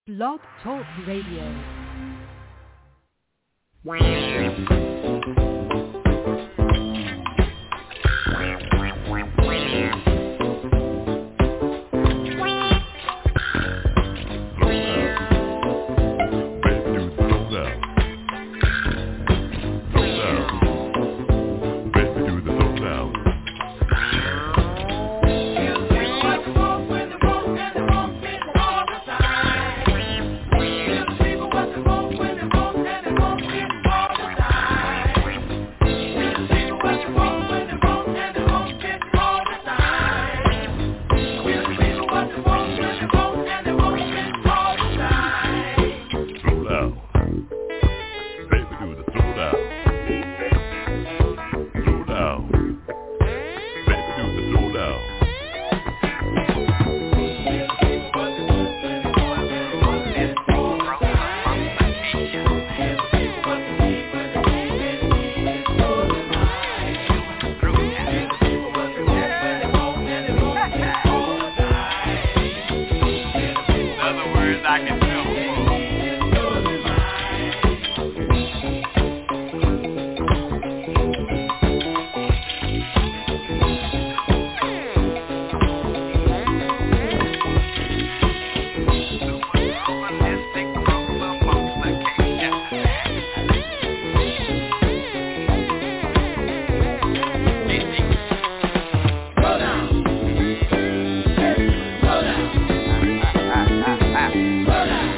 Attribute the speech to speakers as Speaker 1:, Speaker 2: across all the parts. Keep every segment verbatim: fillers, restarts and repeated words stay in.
Speaker 1: Blog Talk Radio.
Speaker 2: Slow down.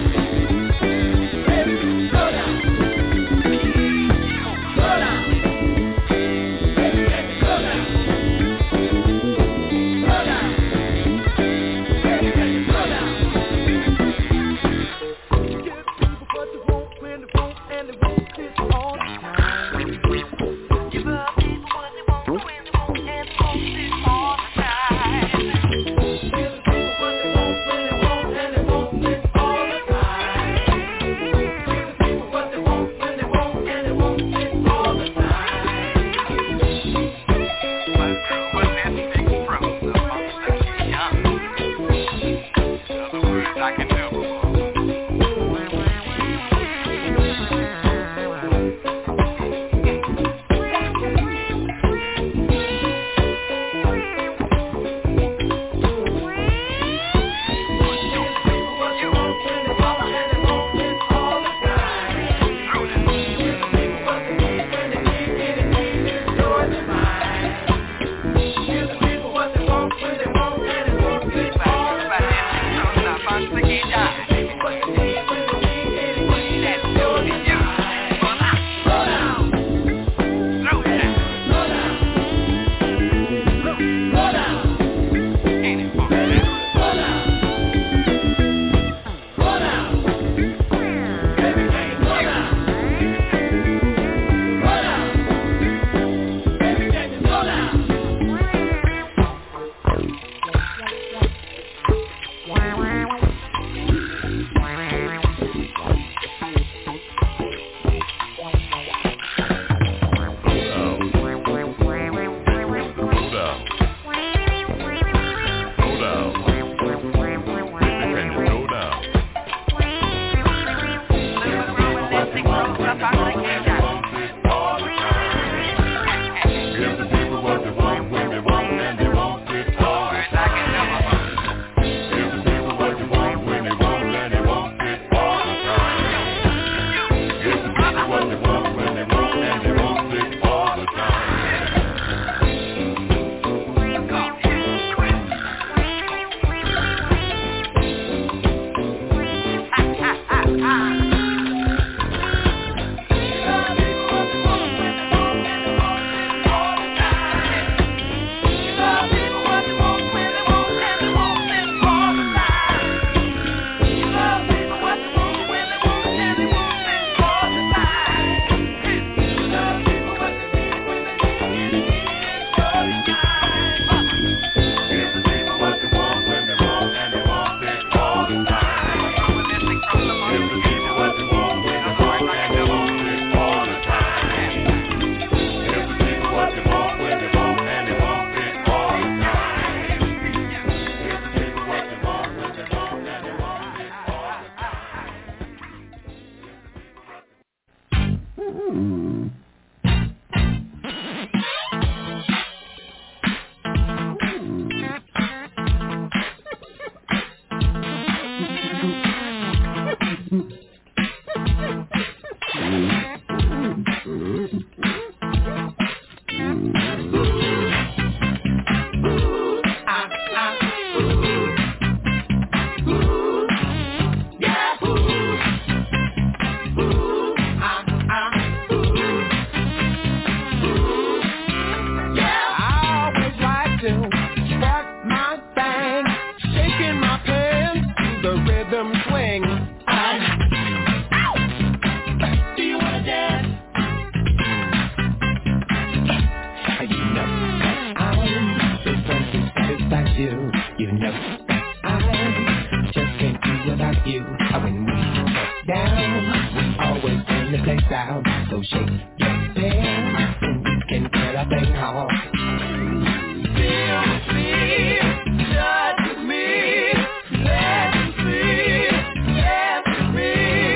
Speaker 2: when we get down, we always turn the place out. So shake your thing, and we can get a thing on. Feel me, touch me, let me see, dance with me.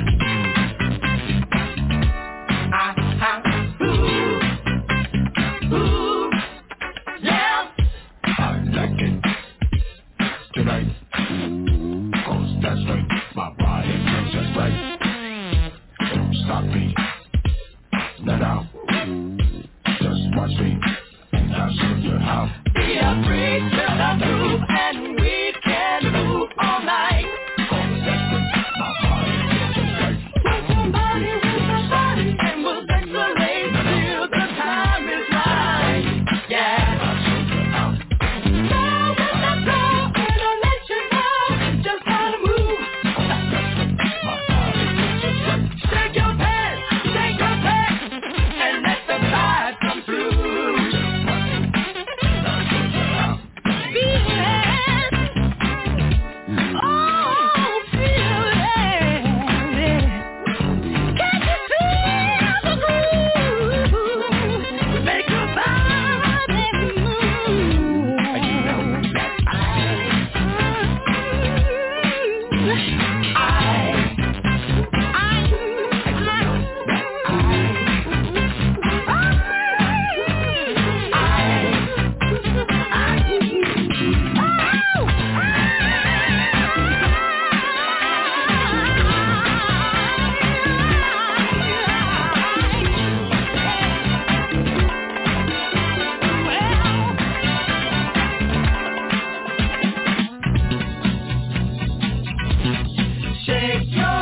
Speaker 2: Ah, ah, ooh, ooh, yeah. I like it tonight, ooh, cause that's right, my body feels just right. Don't stop me, not out, just watch me, and I'll show you how. We are free to the groove, and we can move all night. Cause that's right, my body feels just right. Put your body with my body, and we'll decorate till the time is right. Yeah, I'll show you how. Now with the flow, and I'll let you know just how to move. Cause that's right, my body feels just right. Shake your pants, shake your pants, and let the vibe come through. Just watch me, and I'll show you how. Feel it, oh, feel it. Can you feel the groove? Make your body move. And you know that I, I, shake your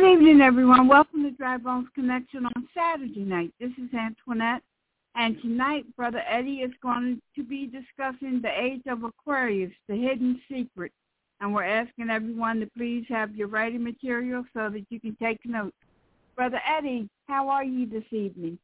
Speaker 3: Good evening, everyone. Welcome to Dry Bones Connection on Saturday night. This is Antoinette, and tonight Brother Eddie is going to be discussing the Age of Aquarius, the hidden secret, and we're asking everyone to please have your writing material so that you can take notes. Brother Eddie, how are you this evening?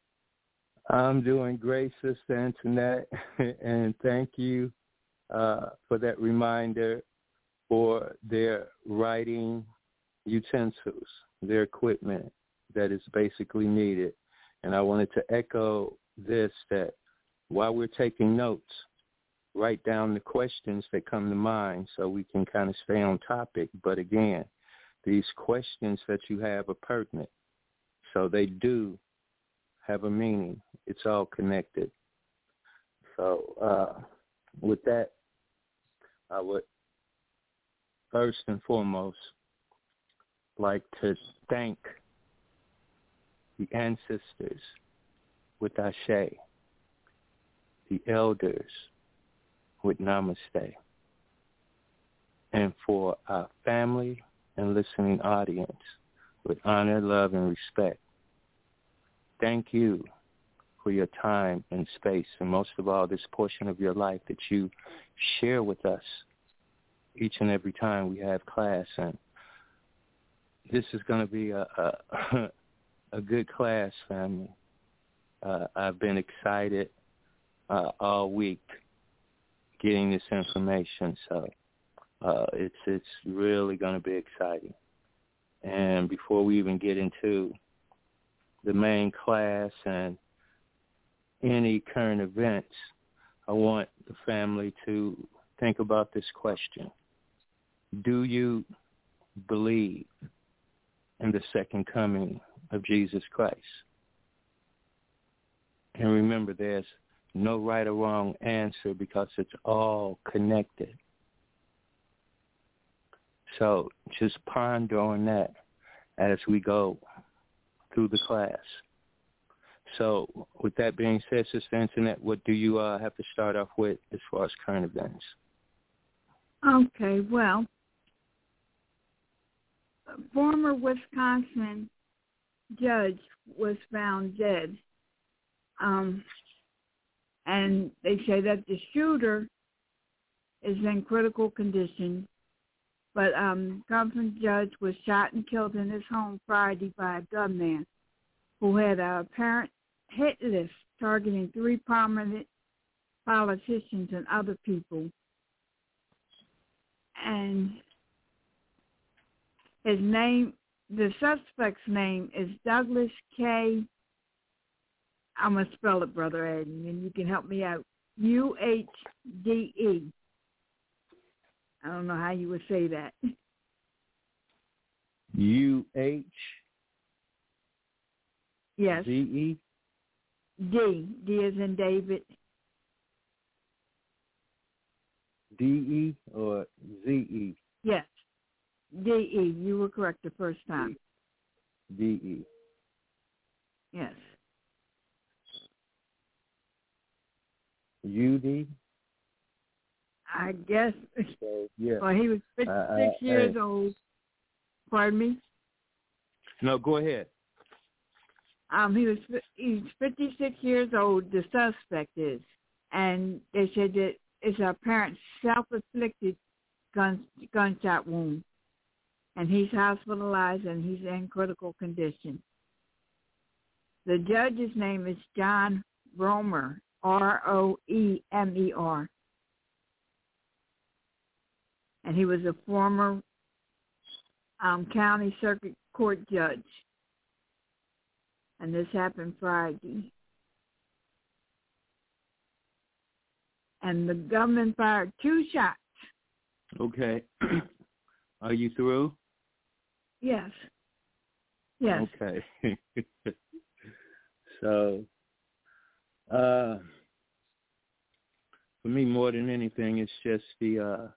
Speaker 4: I'm doing great, Sister Antoinette, and thank you uh, for that reminder for their writing utensils, their equipment that is basically needed. And I wanted to echo this, that while we're taking notes, write down the questions that come to mind so we can kind of stay on topic. But again, these questions that you have are pertinent. So they do have a meaning. It's all connected. So uh, with that, I would first and foremost like to thank the ancestors with Ashe, the elders with Namaste, and for our family and listening audience with honor, love, and respect. Thank you for your time and space, and most of all, this portion of your life that you share with us each and every time we have class. And this is going to be a, a, a good class, family. Uh, I've been excited uh, all week getting this information, so uh, it's it's really going to be exciting. And before we even get into the main class and any current events, I want the family to think about this question. Do you believe in the second coming of Jesus Christ? And remember, there's no right or wrong answer because it's all connected. So just ponder on that as we go through the class. So with that being said, Sister Antoinette, what do you uh, have to start off with as far as current events?
Speaker 3: Okay, well, a former Wisconsin judge was found dead. Um, and they say that the shooter is in critical condition. But um, Wisconsin judge was shot and killed in his home Friday by a gunman who had a apparent hit list targeting three prominent politicians and other people. And his name, the suspect's name is Douglas K. I'm going to spell it, Brother Ed, and you can help me out. U H D E. I don't know how you would say that.
Speaker 4: U H
Speaker 3: Yes.
Speaker 4: D E?
Speaker 3: D. D as in David.
Speaker 4: D E or Z E?
Speaker 3: Yes. D E. You were correct the first time.
Speaker 4: D E.
Speaker 3: Yes.
Speaker 4: U D?
Speaker 3: I guess.
Speaker 4: So, yeah.
Speaker 3: Well, he was fifty-six
Speaker 4: uh,
Speaker 3: years
Speaker 4: uh,
Speaker 3: old. Pardon me?
Speaker 4: No, go ahead.
Speaker 3: Um, he was he's fifty-six years old, the suspect is. And they said that it's an apparent self-inflicted gun, gunshot wound. And he's hospitalized and he's in critical condition. The judge's name is John Roemer, R O E M E R. And he was a former um, county circuit court judge. And this happened Friday. And the government fired two shots.
Speaker 4: Okay. Are you through?
Speaker 3: Yes. Yes.
Speaker 4: Okay. So, uh, for me, more than anything, it's just the uh,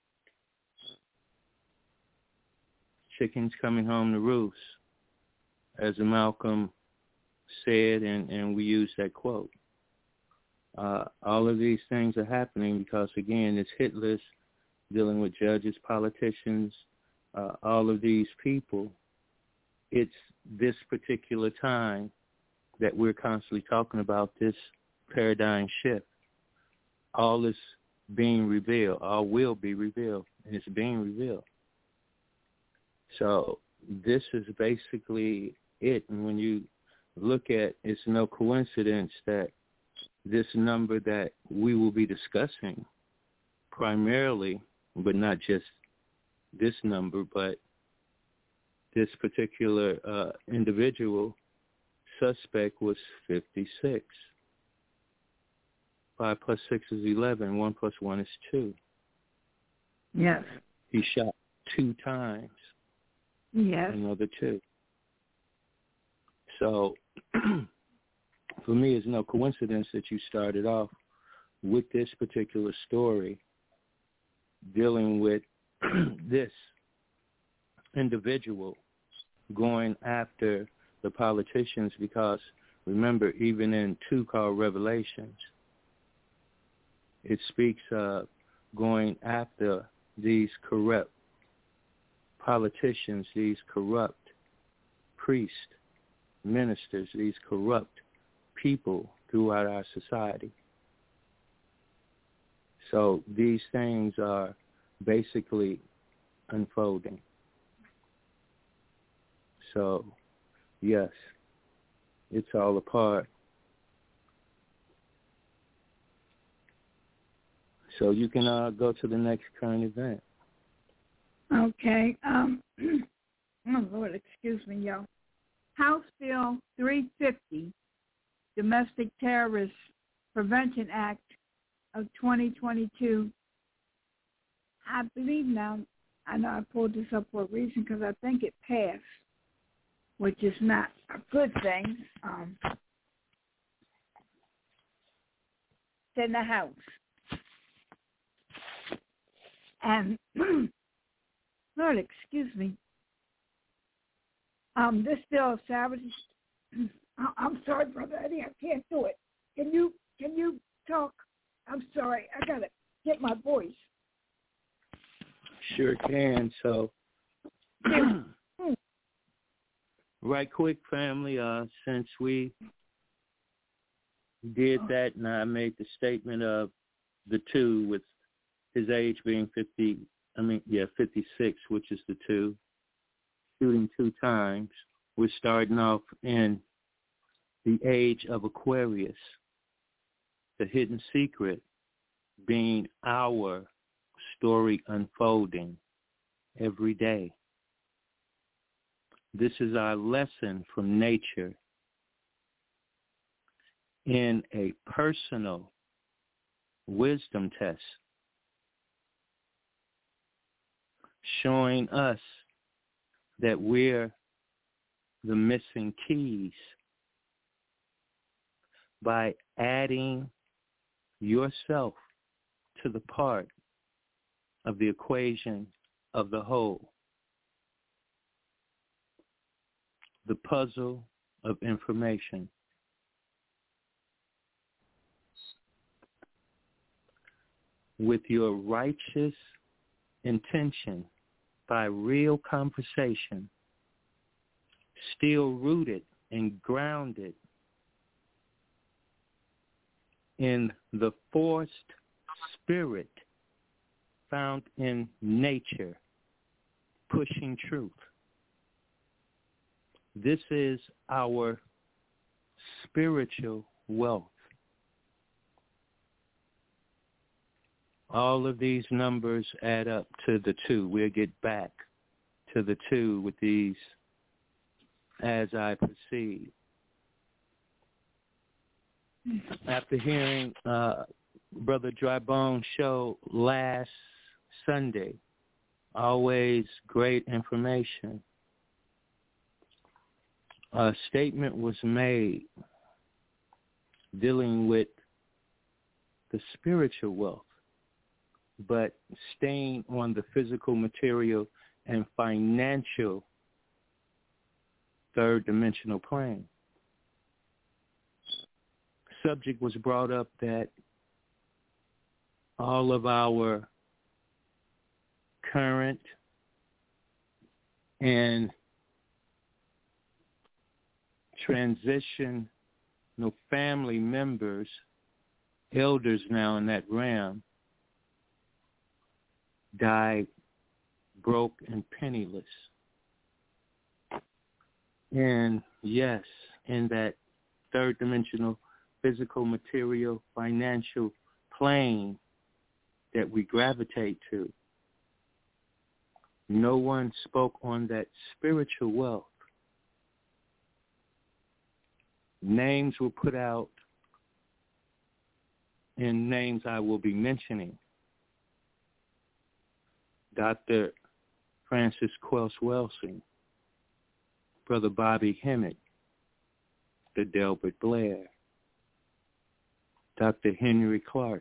Speaker 4: chickens coming home to roost, as Malcolm said, and, and we use that quote. Uh, all of these things are happening because, again, it's hit list dealing with judges, politicians, uh, all of these people it's this particular time that we're constantly talking about, this paradigm shift. All is being revealed. All will be revealed, and it's being revealed. So this is basically it. And when you look at, it's no coincidence that this number that we will be discussing primarily, but not just this number, but this particular uh, individual suspect was fifty-six. Five plus six is eleven. One plus one is two.
Speaker 3: Yes.
Speaker 4: He shot two times.
Speaker 3: Yes.
Speaker 4: Another two. So for me, it's no coincidence that you started off with this particular story dealing with this individual going after the politicians, because remember, even in two called Revelations, it speaks of going after these corrupt politicians, these corrupt priests, ministers, these corrupt people throughout our society. So these things are basically unfolding. So, yes, it's all a part. So you can uh, go to the next current event.
Speaker 3: Okay. Um, oh, Lord, excuse me, y'all. House Bill three fifty, Domestic Terrorist Prevention Act of twenty twenty-two. I believe now, I know I pulled this up for a reason because I think it passed, which is not a good thing. Um, it's in the House. And, Lord, excuse me, um, this bill establishes, I'm sorry, Brother Eddie, I can't do it. Can you, can you talk? I'm sorry, I got to get my voice.
Speaker 4: Sure can. So, right quick, family, uh, since we did that and I made the statement of the two with his age being fifty, I mean, yeah, fifty-six, which is the two, shooting two times, we're starting off in the age of Aquarius, the hidden secret being our story unfolding every day. This is our lesson from nature in a personal wisdom test, showing us that we're the missing keys by adding yourself to the part of the equation of the whole, the puzzle of information. With your righteous intention, by real conversation, still rooted and grounded in the forced spirit found in nature, pushing truth. This is our spiritual wealth. All of these numbers add up to the two. We'll get back to the two with these as I proceed. After hearing uh, Brother Drybone's show last Sunday, always great information, a statement was made dealing with the spiritual wealth, but staying on the physical, material, and financial third-dimensional plane. Subject was brought up that all of our current and transition, no family members, elders now in that realm, died broke and penniless. And yes, in that third dimensional physical, material, financial plane that we gravitate to, no one spoke on that spiritual wealth. Names were put out, and names I will be mentioning. Doctor Francis Quelch Welsing, Brother Bobby Hemmitt, the Delbert Blair, Doctor Henry Clark,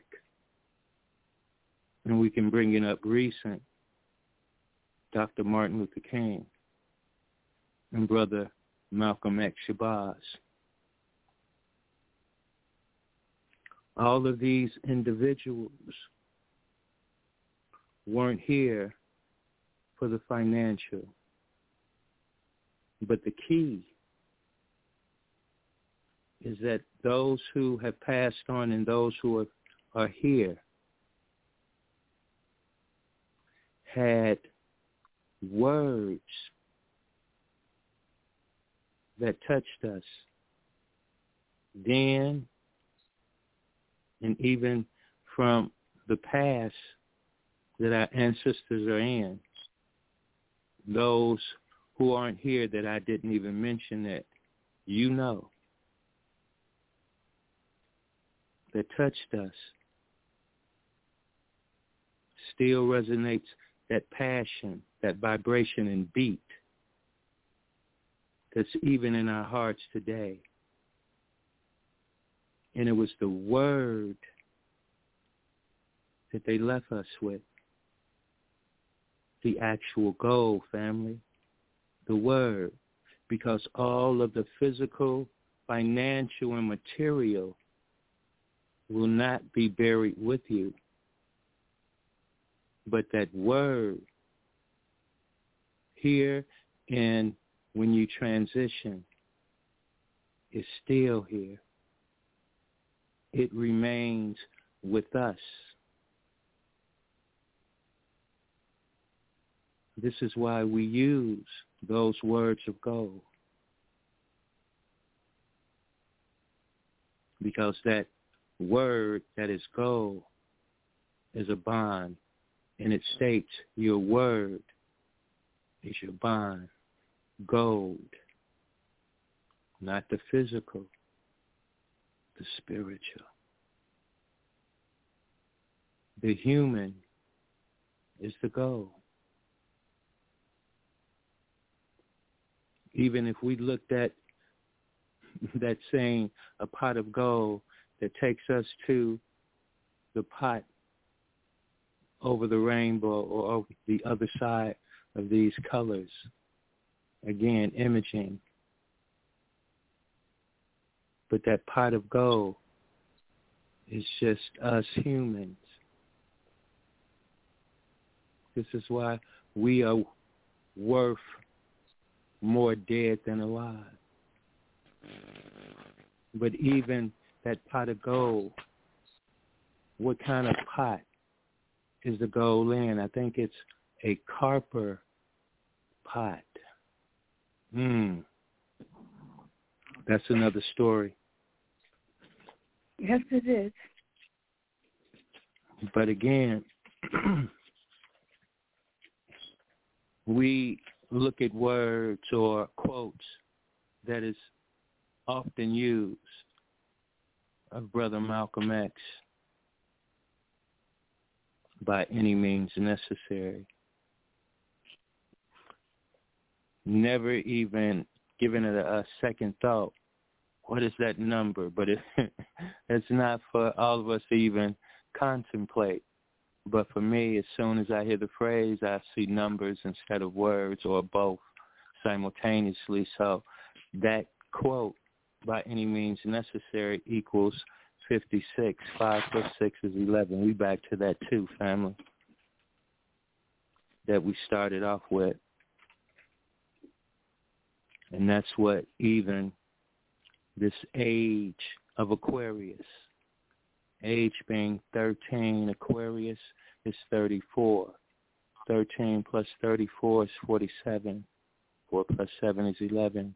Speaker 4: and we can bring it up recent, Doctor Martin Luther King, and Brother Malcolm X. Shabazz. All of these individuals weren't here for the financial. But the key is that those who have passed on and those who are, are here had words that touched us then and even from the past that our ancestors are in. Those who aren't here that I didn't even mention that you know that touched us still resonates, that passion, that vibration and beat that's even in our hearts today. And it was the word that they left us with. The actual goal, family. The word. Because all of the physical, financial, and material will not be buried with you. But that word here and when you transition is still here. It remains with us. This is why we use those words of gold. Because that word that is gold is a bond. And it states your word is your bond. Gold. Not the physical. The spiritual. The human is the goal. Even if we looked at that saying, a pot of gold that takes us to the pot over the rainbow or over the other side of these colors, again, imaging. But that pot of gold is just us humans. This is why we are worth more dead than alive. But even that pot of gold, what kind of pot is the gold in? I think it's a copper pot. Hmm. That's another story.
Speaker 3: Yes, it is.
Speaker 4: But again, we look at words or quotes that is often used of Brother Malcolm X, by any means necessary. Never even given it a, a second thought. What is that number? But it, it's not for all of us to even contemplate. But for me, as soon as I hear the phrase, I see numbers instead of words, or both simultaneously. So that quote, by any means necessary, equals fifty-six. Five plus six is eleven. We back to that too, family, that we started off with. And that's what even this age of Aquarius. Age being thirteen, Aquarius is thirty-four. thirteen plus thirty-four is forty-seven. four plus seven is eleven.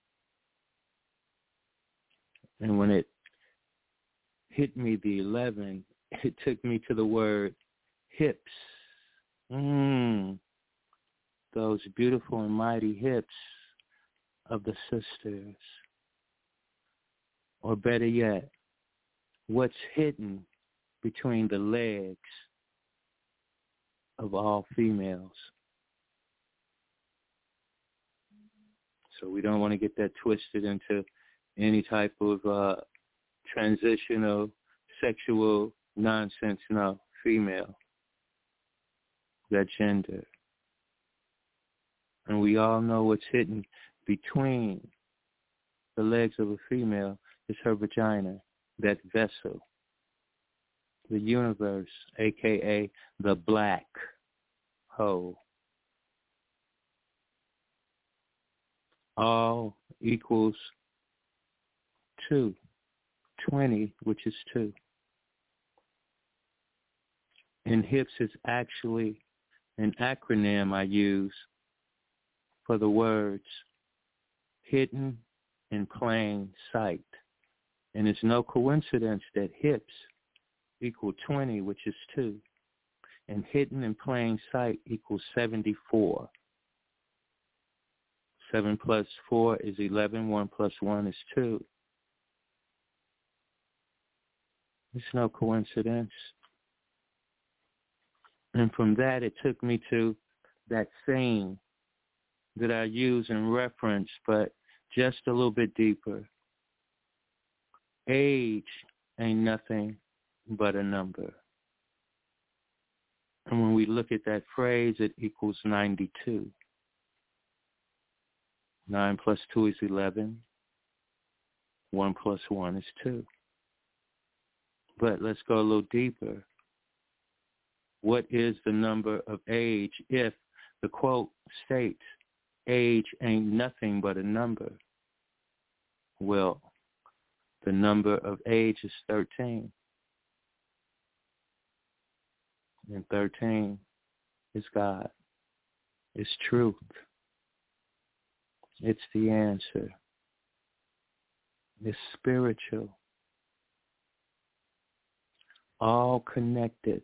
Speaker 4: And when it hit me, the eleven, it took me to the word hips. Mmm. Those beautiful and mighty hips of the sisters. Or better yet, what's hidden between the legs of all females. So we don't want to get that twisted into any type of uh, transitional sexual nonsense. No, female, that gender. And we all know what's hidden between the legs of a female is her vagina, that vessel, the universe, a k a the black hole. All equals two, twenty, which is two. And hips is actually an acronym I use for the words hidden in plain sight. And it's no coincidence that hips equal twenty, which is two, and hidden in plain sight equals seventy-four. seven plus four is eleven. one plus one is two. It's no coincidence. And from that, it took me to that saying that I use in reference, but just a little bit deeper. Age ain't nothing but a number. And when we look at that phrase, it equals ninety-two. nine plus two is eleven. one plus one is two. But let's go a little deeper. What is the number of age if the quote states, age ain't nothing but a number? Well, the number of age is thirteen. And thirteen is God. It's truth. It's the answer. It's spiritual. All connected.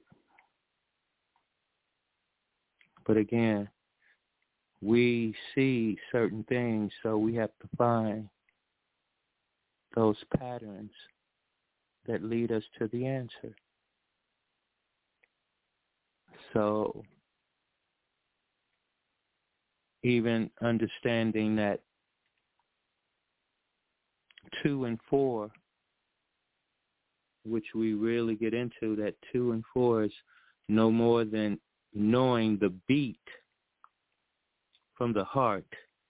Speaker 4: But again, we see certain things, so we have to find those patterns that lead us to the answer. So even understanding that two and four, which we really get into, that two and four is no more than knowing the beat from the heart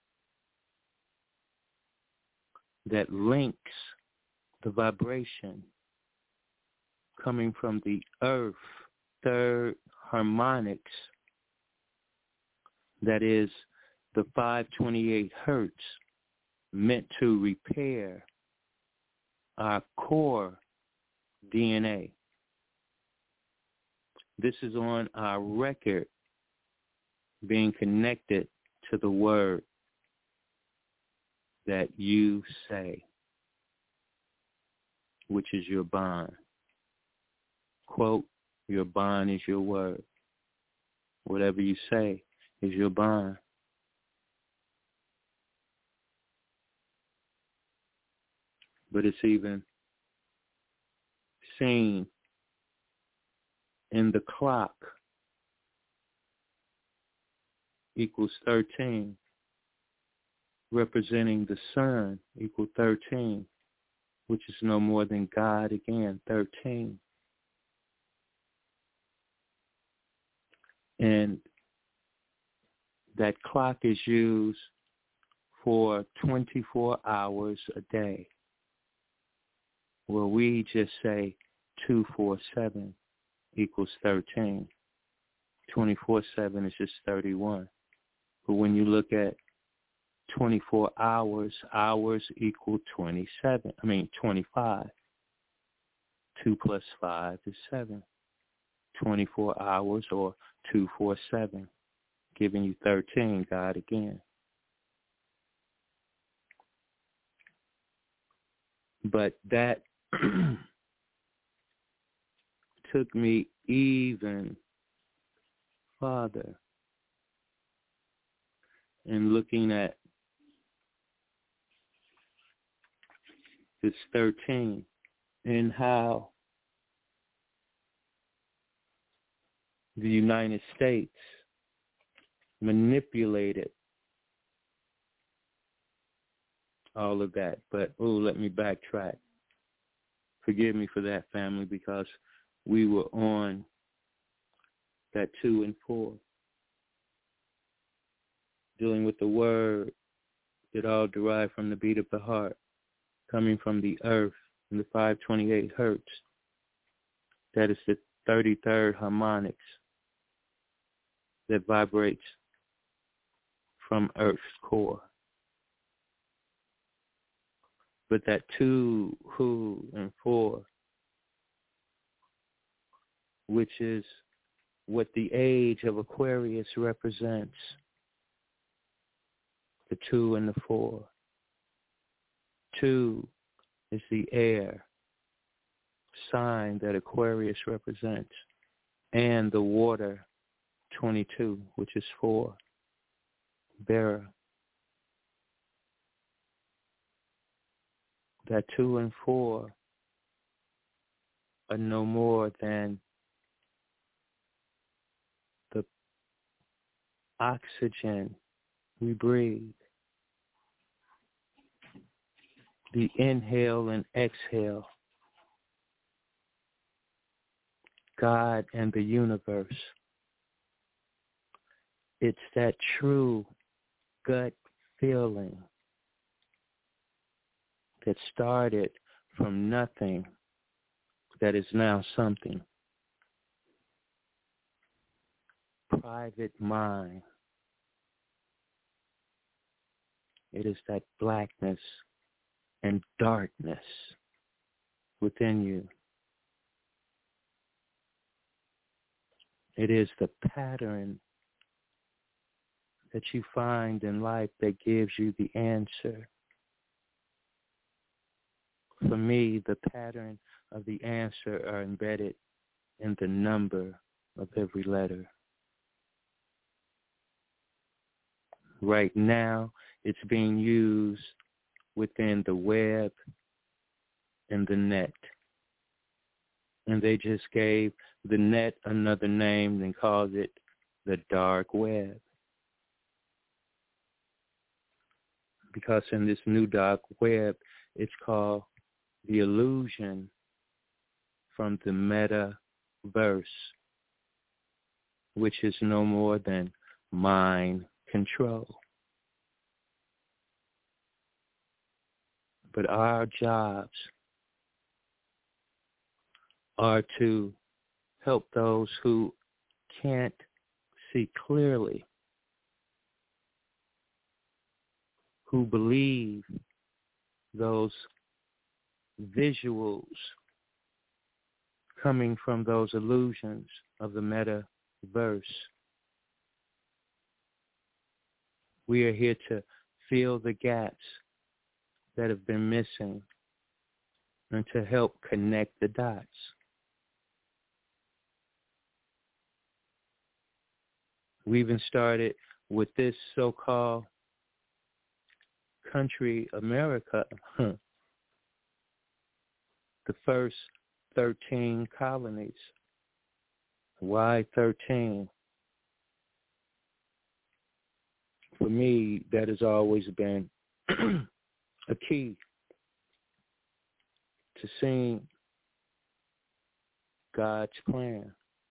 Speaker 4: that links the vibration coming from the earth, third harmonics, that is the five twenty-eight hertz, meant to repair our core D N A. This is on our record being connected to the word that you say, which is your bond. Quote, your bond is your word. Whatever you say is your bond. But it's even seen in the clock equals thirteen, representing the sun equal thirteen, which is no more than God again, thirteen. And that clock is used for twenty-four hours a day. Well, we just say two four seven equals thirteen. twenty-four seven is just thirty-one. But when you look at twenty-four hours, hours equal twenty-seven. I mean, twenty-five. two plus five is seven. twenty-four hours or two, four, seven, giving you thirteen, God again. But that took me even farther in looking at this thirteen and how the United States manipulated all of that. But, oh, let me backtrack. Forgive me for that, family, because we were on that two and four, dealing with the word that all derived from the beat of the heart, coming from the earth and the five twenty-eight hertz. That is the thirty-third harmonics that vibrates from Earth's core. But that two, who, and four, which is what the age of Aquarius represents, the two and the four. Two is the air sign that Aquarius represents, and the water, twenty-two, which is four, bearer. That two and four are no more than the oxygen we breathe, the inhale and exhale, God and the universe. It's that true gut feeling that started from nothing that is now something. Private mind. It is that blackness and darkness within you. It is the pattern that you find in life that gives you the answer. For me, the pattern of the answer are embedded in the number of every letter. Right now, it's being used within the web and the net. And they just gave the net another name and called it the dark web. Because in this new dark web, it's called the illusion from the metaverse, which is no more than mind control. But our jobs are to help those who can't see clearly, who believe those visuals coming from those illusions of the metaverse. We are here to fill the gaps that have been missing and to help connect the dots. We even started with this so-called country, America, the first thirteen colonies. Why thirteen? For me, that has always been a key to seeing God's plan.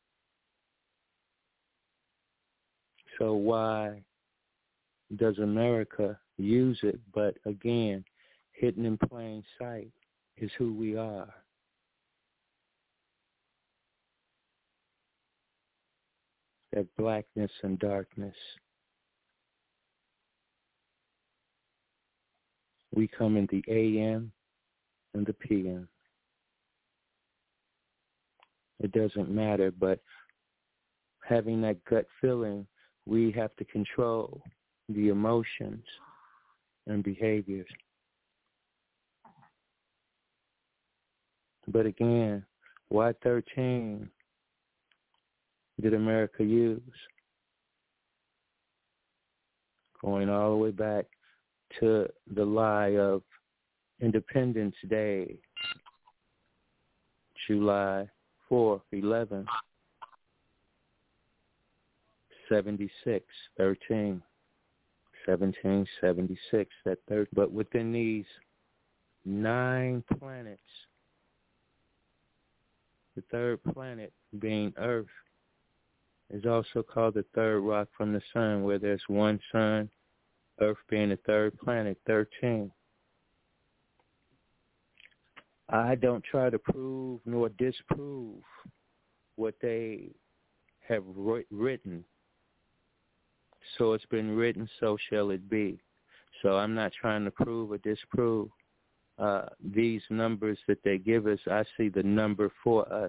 Speaker 4: So why does America use it? But again, hidden in plain sight is who we are. That blackness and darkness. We come in the A M and the P M. It doesn't matter, but having that gut feeling, we have to control the emotions and behaviors. But again, why thirteen did America use? Going all the way back to the lie of Independence Day, July fourth, eleven seventy-six, thirteen, seventeen seventy-six, that third. But within these nine planets, the third planet being Earth is also called the third rock from the sun, where there's one sun, Earth being the third planet, thirteen. I don't try to prove nor disprove what they have written. So it's been written, so shall it be. So I'm not trying to prove or disprove. Uh, these numbers that they give us, I see the number for us.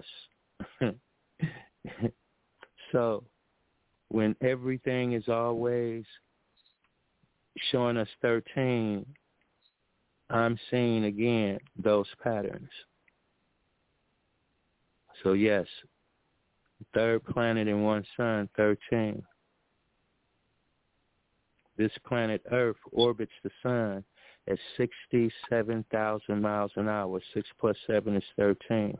Speaker 4: So when everything is always showing us thirteen, I'm seeing again those patterns. So yes, third planet in one sun, thirteen. This planet Earth orbits the sun at sixty-seven thousand miles an hour. Six plus seven is thirteen.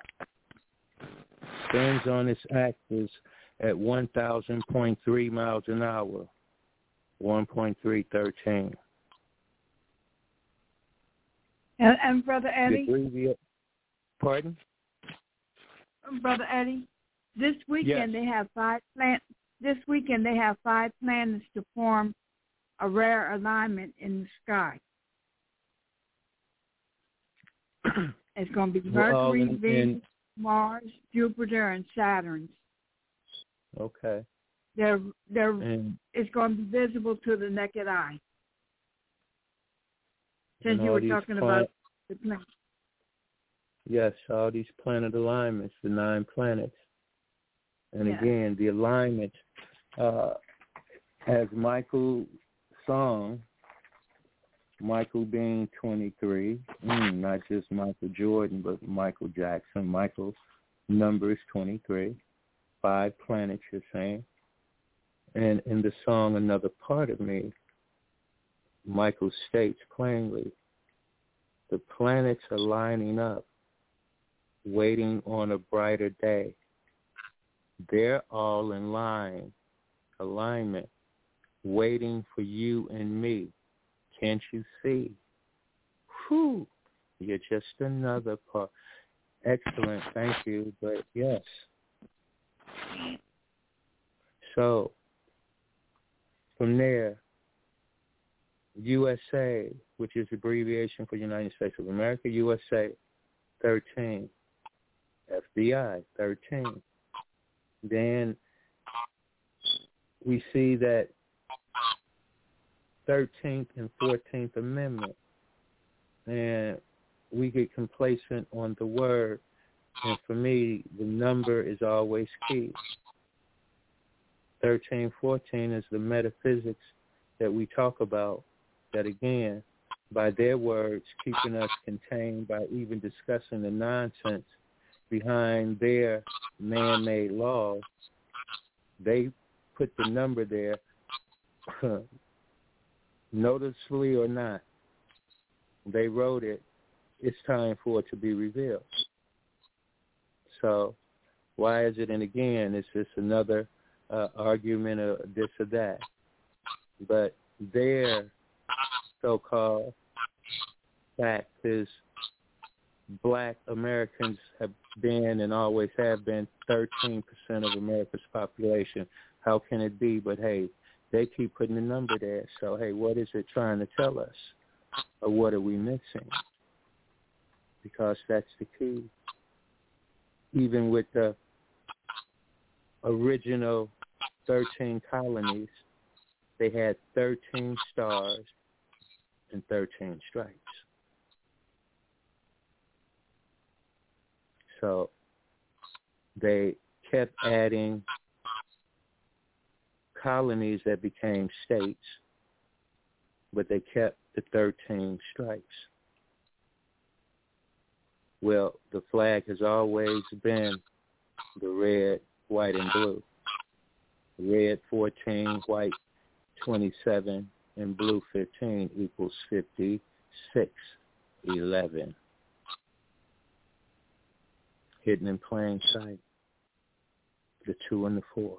Speaker 4: Spins on its axis at one thousand point three miles an hour. one point three, thirteen.
Speaker 3: And, and Brother Eddie?
Speaker 4: Abbreviate. Pardon?
Speaker 3: Brother Eddie, this weekend
Speaker 4: yes.
Speaker 3: they have five plan- This weekend they have five planets to form a rare alignment in the sky. It's going to be Mercury,
Speaker 4: well, in,
Speaker 3: Venus,
Speaker 4: in,
Speaker 3: Mars, Jupiter, and Saturn.
Speaker 4: Okay.
Speaker 3: They're they're
Speaker 4: and,
Speaker 3: it's going to be visible to the naked eye. Since you were talking
Speaker 4: planet,
Speaker 3: about the planet.
Speaker 4: Yes, all these planet alignments, the nine planets. And
Speaker 3: yes.
Speaker 4: again, the alignment, uh, as Michael song, Michael being twenty-three, mm, not just Michael Jordan, but Michael Jackson. Michael's number is twenty-three. Five planets, you're saying. And in the song, Another Part of Me, Michael states plainly, the planets are lining up, waiting on a brighter day. They're all in line, alignment, waiting for you and me. Can't you see? Whew, you're just another part. Excellent, thank you, but yes. So, from there, U S A, which is abbreviation for United States of America, U S A, thirteen. F B I, thirteen. Then we see that thirteenth and fourteenth Amendment, and we get complacent on the word, and for me, the number is always key. thirteen, fourteen is the metaphysics that we talk about, that again, by their words, keeping us contained by even discussing the nonsense behind their man-made laws. They put the number there, noticeably or not. They wrote it. It's time for it to be revealed. So why is it? And again, it's just another uh, argument of this or that. But their so-called fact is black Americans have been and always have been thirteen percent of America's population. How can it be? But, hey, they keep putting the number there. So, hey, what is it trying to tell us? Or what are we missing? Because that's the key. Even with the original thirteen colonies, they had thirteen stars and thirteen stripes. So they kept adding colonies that became states, but they kept the thirteen stripes. Well, the flag has always been the red, white, and blue. Red fourteen, white twenty-seven, and blue fifteen equals fifty-six eleven. Hidden in plain sight, the two and the four.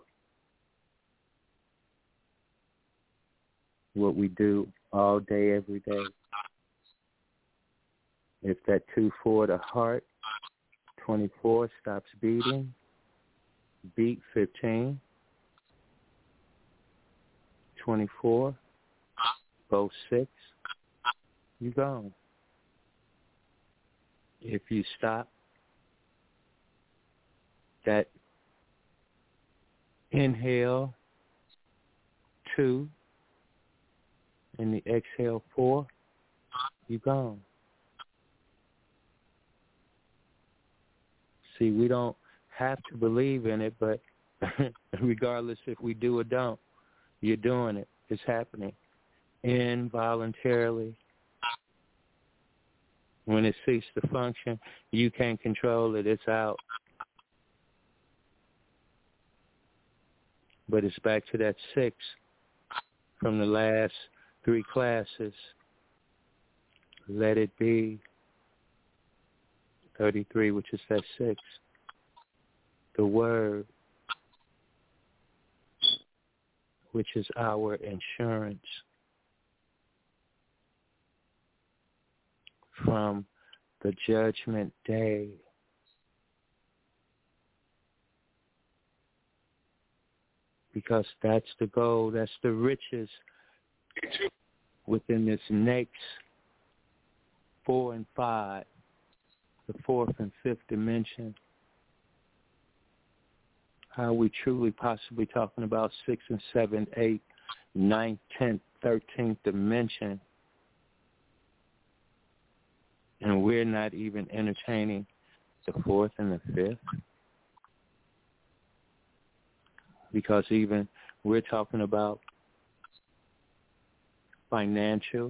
Speaker 4: What we do all day, every day. If that two four, the heart, twenty-four stops beating, beat fifteen, twenty-four, both six, you gone. If you stop that inhale, two, and the exhale, four, you gone. See, we don't have to believe in it, but regardless if we do or don't, you're doing it. It's happening involuntarily. When it ceases to function, you can't control it. It's out. But it's back to that six from the last three classes. Let it be. thirty-three, which is that six. The word, which is our insurance from the judgment day. Because that's the goal, that's the riches within this next four and five, the fourth and fifth dimension. How we truly possibly talking about six and seven, eight, ninth, tenth, thirteenth dimension. And we're not even entertaining the fourth and the fifth. Because even we're talking about financial.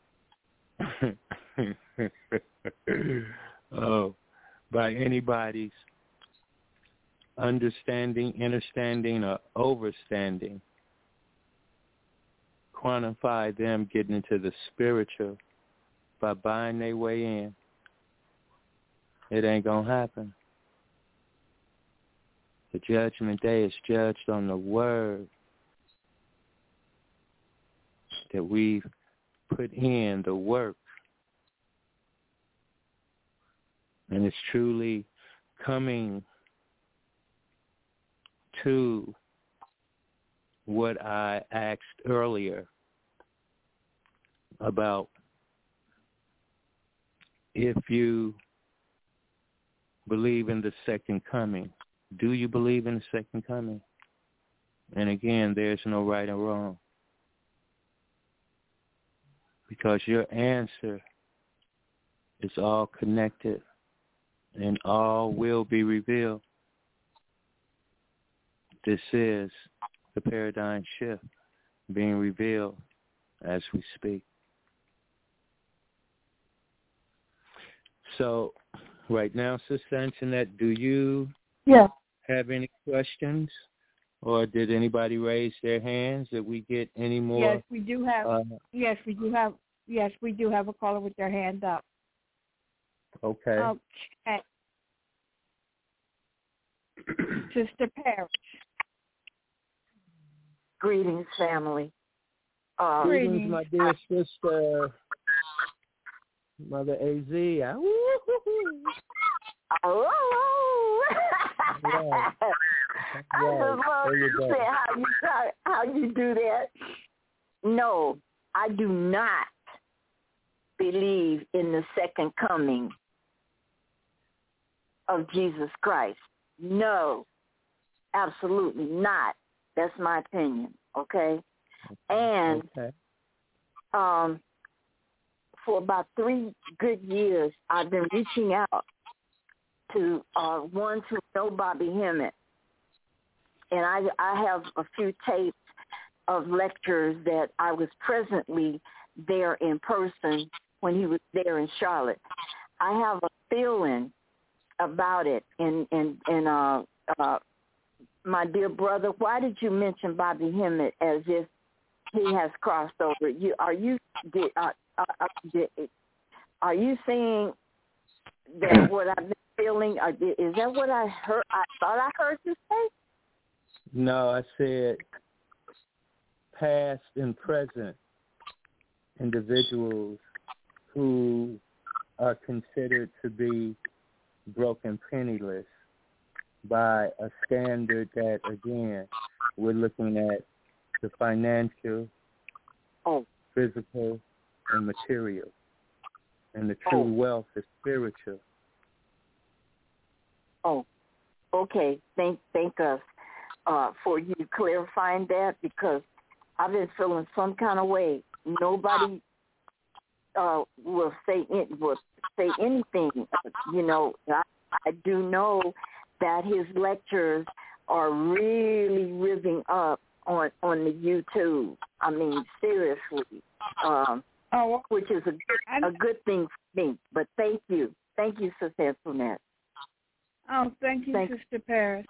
Speaker 4: Oh, by anybody's understanding, understanding, or overstanding. Quantify them getting into the spiritual by buying their way in. It ain't going to happen. The judgment day is judged on the word that we've put in, the work. And it's truly coming to what I asked earlier about if you believe in the second coming. Do you believe in the second coming? And again, there's no right or wrong. Because your answer is all connected and all will be revealed. This is the paradigm shift being revealed as we speak. So right now, Sister Antoinette, do you
Speaker 3: yeah.
Speaker 4: have any questions? Or did anybody raise their hands? Did we get any more?
Speaker 3: Yes, we do have.
Speaker 4: Uh,
Speaker 3: yes, we do have. Yes, we do have a caller with their hand up.
Speaker 4: Okay.
Speaker 3: Okay. Sister Parrish.
Speaker 5: Greetings, family. Uh,
Speaker 4: Greetings, my dear sister, Mother A Z.
Speaker 5: Oh,
Speaker 4: right.
Speaker 5: I
Speaker 4: Right.
Speaker 5: just love
Speaker 4: you
Speaker 5: to say how you how, how you do that. No, I do not believe in the second coming of Jesus Christ. No, absolutely not. That's my opinion. Okay, and
Speaker 4: okay.
Speaker 5: um, for about three good years, I've been reaching out to uh, ones who know Bobby Hemmett. And I, I have a few tapes of lectures that I was presently there in person when he was there in Charlotte. I have a feeling about it. And, and, and uh, uh, my dear brother, why did you mention Bobby Hemmett as if he has crossed over? You are you did, uh, uh, uh, did, are you saying that what I've been feeling? Uh, is that what I heard? I thought I heard you say.
Speaker 4: No, I said past and present individuals who are considered to be broken penniless by a standard that, again, we're looking at the financial,
Speaker 5: oh.
Speaker 4: physical, and material. And the true
Speaker 5: oh.
Speaker 4: wealth is spiritual.
Speaker 5: Oh, okay. Thank, thank us uh, for you clarifying that, because I've been feeling some kind of way. Nobody uh, will say it, will say anything. You know, I, I do know that his lectures are really ripping up on on the YouTube. I mean, seriously, um,
Speaker 3: oh,
Speaker 5: which is a, a good thing for me. But thank you. Thank you, Sister Antoinette.
Speaker 3: Oh, thank you,
Speaker 5: thank
Speaker 3: Sister Paris.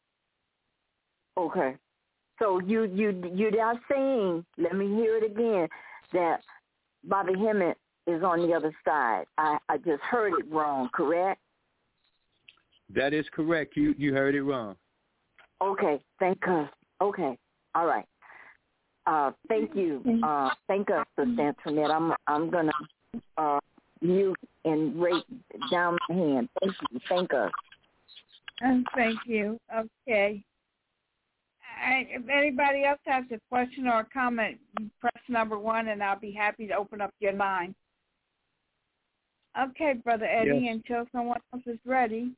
Speaker 5: Okay. So you, you, you're not saying, let me hear it again, that Bobby Hemmett is on the other side. I, I just heard it wrong, correct?
Speaker 4: That is correct. You you heard it wrong.
Speaker 5: Okay. Thank us. Okay. All right. Uh, thank you. Uh, thank us, Sister Antoinette. I'm I'm gonna uh, mute and rate down my hand. Thank you. Thank us.
Speaker 3: And thank you. Okay. I, if anybody else has a question or a comment, press number one, and I'll be happy to open up your line. Okay, Brother Eddie,
Speaker 4: yes.
Speaker 3: until someone else is ready.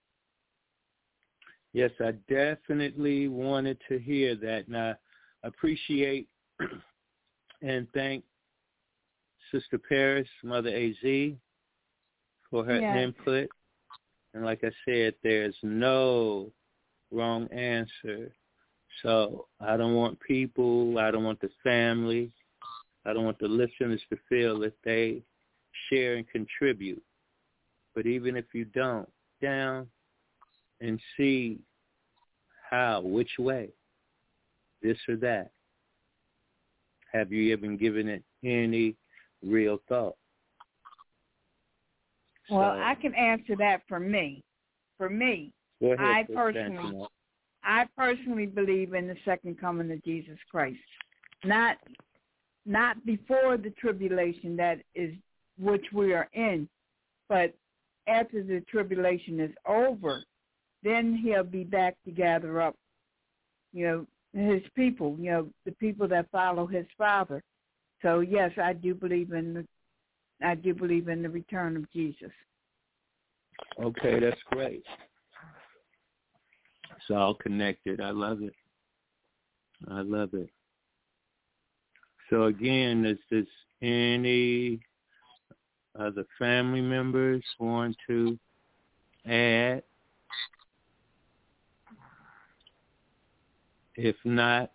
Speaker 4: Yes, I definitely wanted to hear that, and I appreciate and thank Sister Paris, Mother A Z, for her
Speaker 3: yes.
Speaker 4: input. And like I said, there's no wrong answer. So I don't want people, I don't want the family, I don't want the listeners to feel that they share and contribute. But even if you don't, down and see how, which way, this or that. Have you even given it any real thought?
Speaker 3: Well,
Speaker 4: so,
Speaker 3: I can answer that for me. For me,
Speaker 4: go ahead,
Speaker 3: I personally, I personally believe in the second coming of Jesus Christ. Not, not before the tribulation that is which we are in, but after the tribulation is over, then he'll be back to gather up, you know, his people, you know, the people that follow his Father. So yes, I do believe in the, I do believe in the return of Jesus.
Speaker 4: Okay, that's great. It's all connected. I love it. I love it. So again, is this any other family members want to add? If not,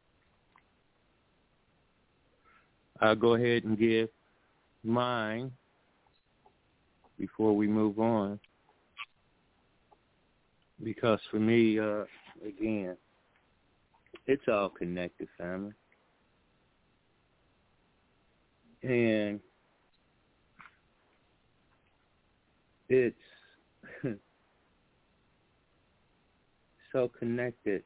Speaker 4: I'll go ahead and give mine before we move on. Because for me, uh, again, it's all connected, family. And it's so connected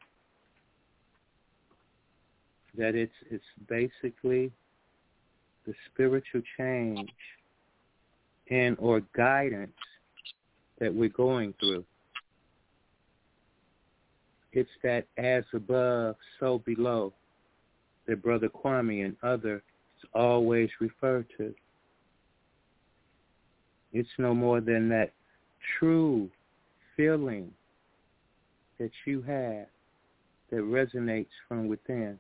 Speaker 4: that it's it's basically the spiritual change and or guidance that we're going through. It's that as above, so below that Brother Kwame and others always refer to. It's no more than that true feeling that you have that resonates from within.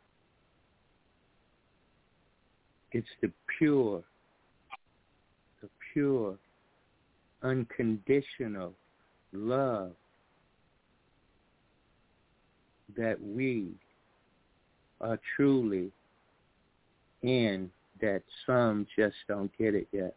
Speaker 4: It's the pure, the pure, unconditional love that we are truly in, that some just don't get it yet.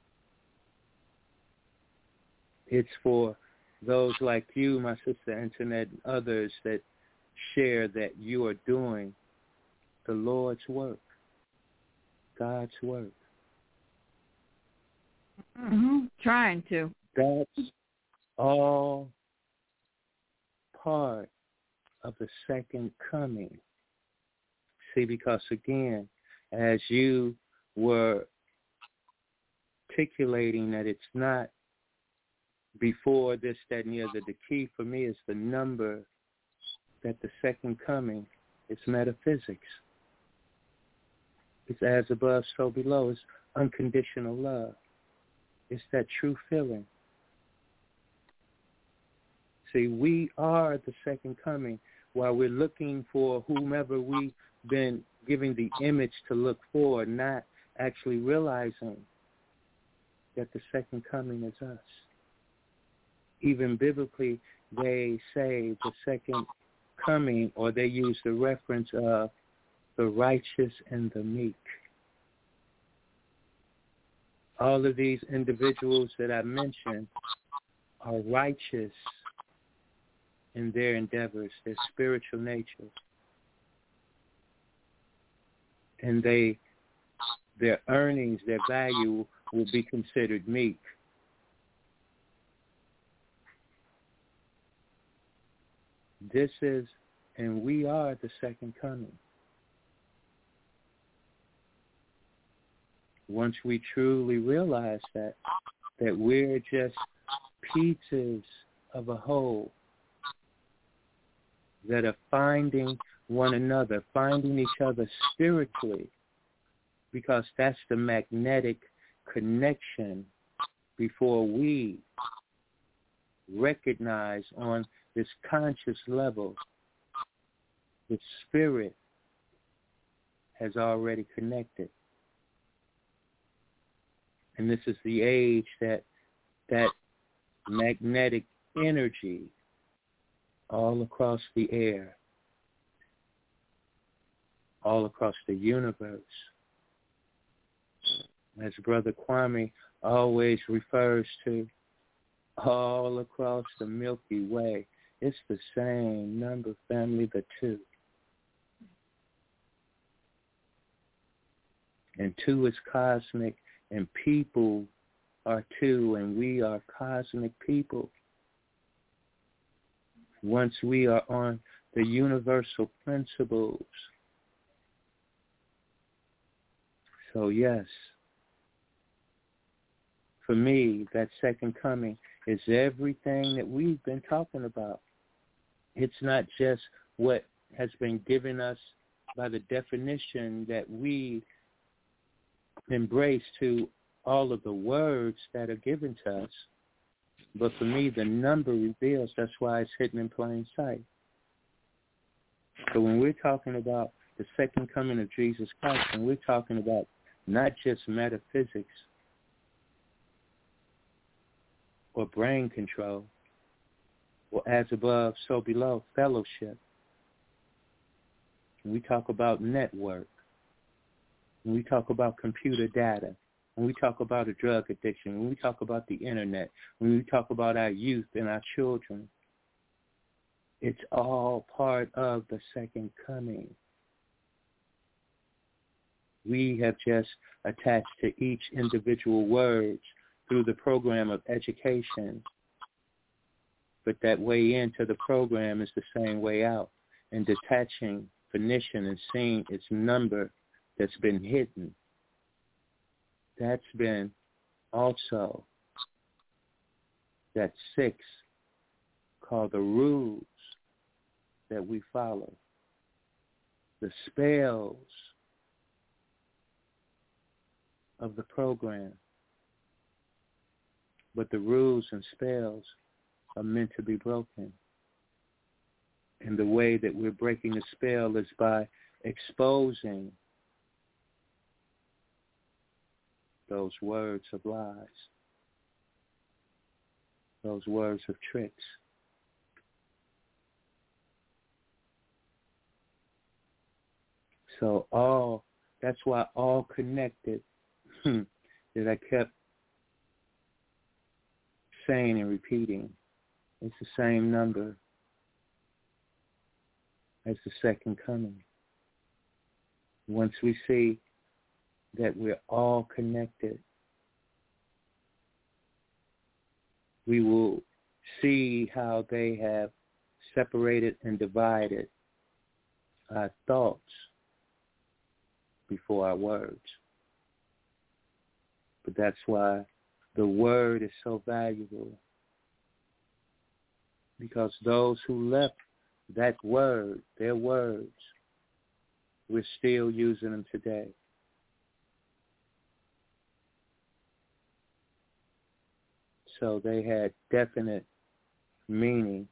Speaker 4: It's for those like you, my sister Antoinette, and others that share that you are doing the Lord's work, God's work.
Speaker 3: Mm-hmm. Trying to.
Speaker 4: That's all part of the second coming. See, because again, as you were articulating that it's not before this, that, and the other, the key for me is the number that the second coming is metaphysics. It's as above, so below. It's unconditional love. It's that true feeling. See, we are the second coming while we're looking for whomever we've been giving the image to look for, not actually realizing that the second coming is us. Even biblically, they say the second coming, or they use the reference of the righteous and the meek. All of these individuals that I mentioned are righteous in their endeavors, their spiritual nature. And they, their earnings, their value will be considered meek. This is, and we are the second coming. Once we truly realize that, that we're just pieces of a whole that are finding one another, finding each other spiritually, because that's the magnetic connection before we recognize on this conscious level the spirit has already connected. And this is the age that that magnetic energy all across the air, all across the universe, as Brother Kwame always refers to, all across the Milky Way. It's the same number, family, the two. And two is cosmic, and people are two, and we are cosmic people. Once we are on the universal principles. So yes, for me, that second coming is everything that we've been talking about. It's not just what has been given us by the definition that we embrace to all of the words that are given to us. But for me, the number reveals, that's why it's hidden in plain sight. So when we're talking about the second coming of Jesus Christ, and we're talking about not just metaphysics or brain control, or as above, so below, fellowship. When we talk about network, when we talk about computer data, when we talk about a drug addiction, when we talk about the internet, when we talk about our youth and our children, it's all part of the second coming. We have just attached to each individual words through the program of education. But that way into the program is the same way out. And detaching Phoenician and seeing its number that's been hidden, that's been also that six called the rules that we follow, the spells of the program. But the rules and spells are meant to be broken. And the way that we're breaking the spell is by exposing those words of lies. those words of tricks. So all, that's why all connected that I kept saying and repeating. It's the same number as the second coming. Once we see that we're all connected, we will see how they have separated and divided our thoughts before our words. But that's why the word is so valuable, because those who left that word, their words, we're still using them today. So they had definite meaning.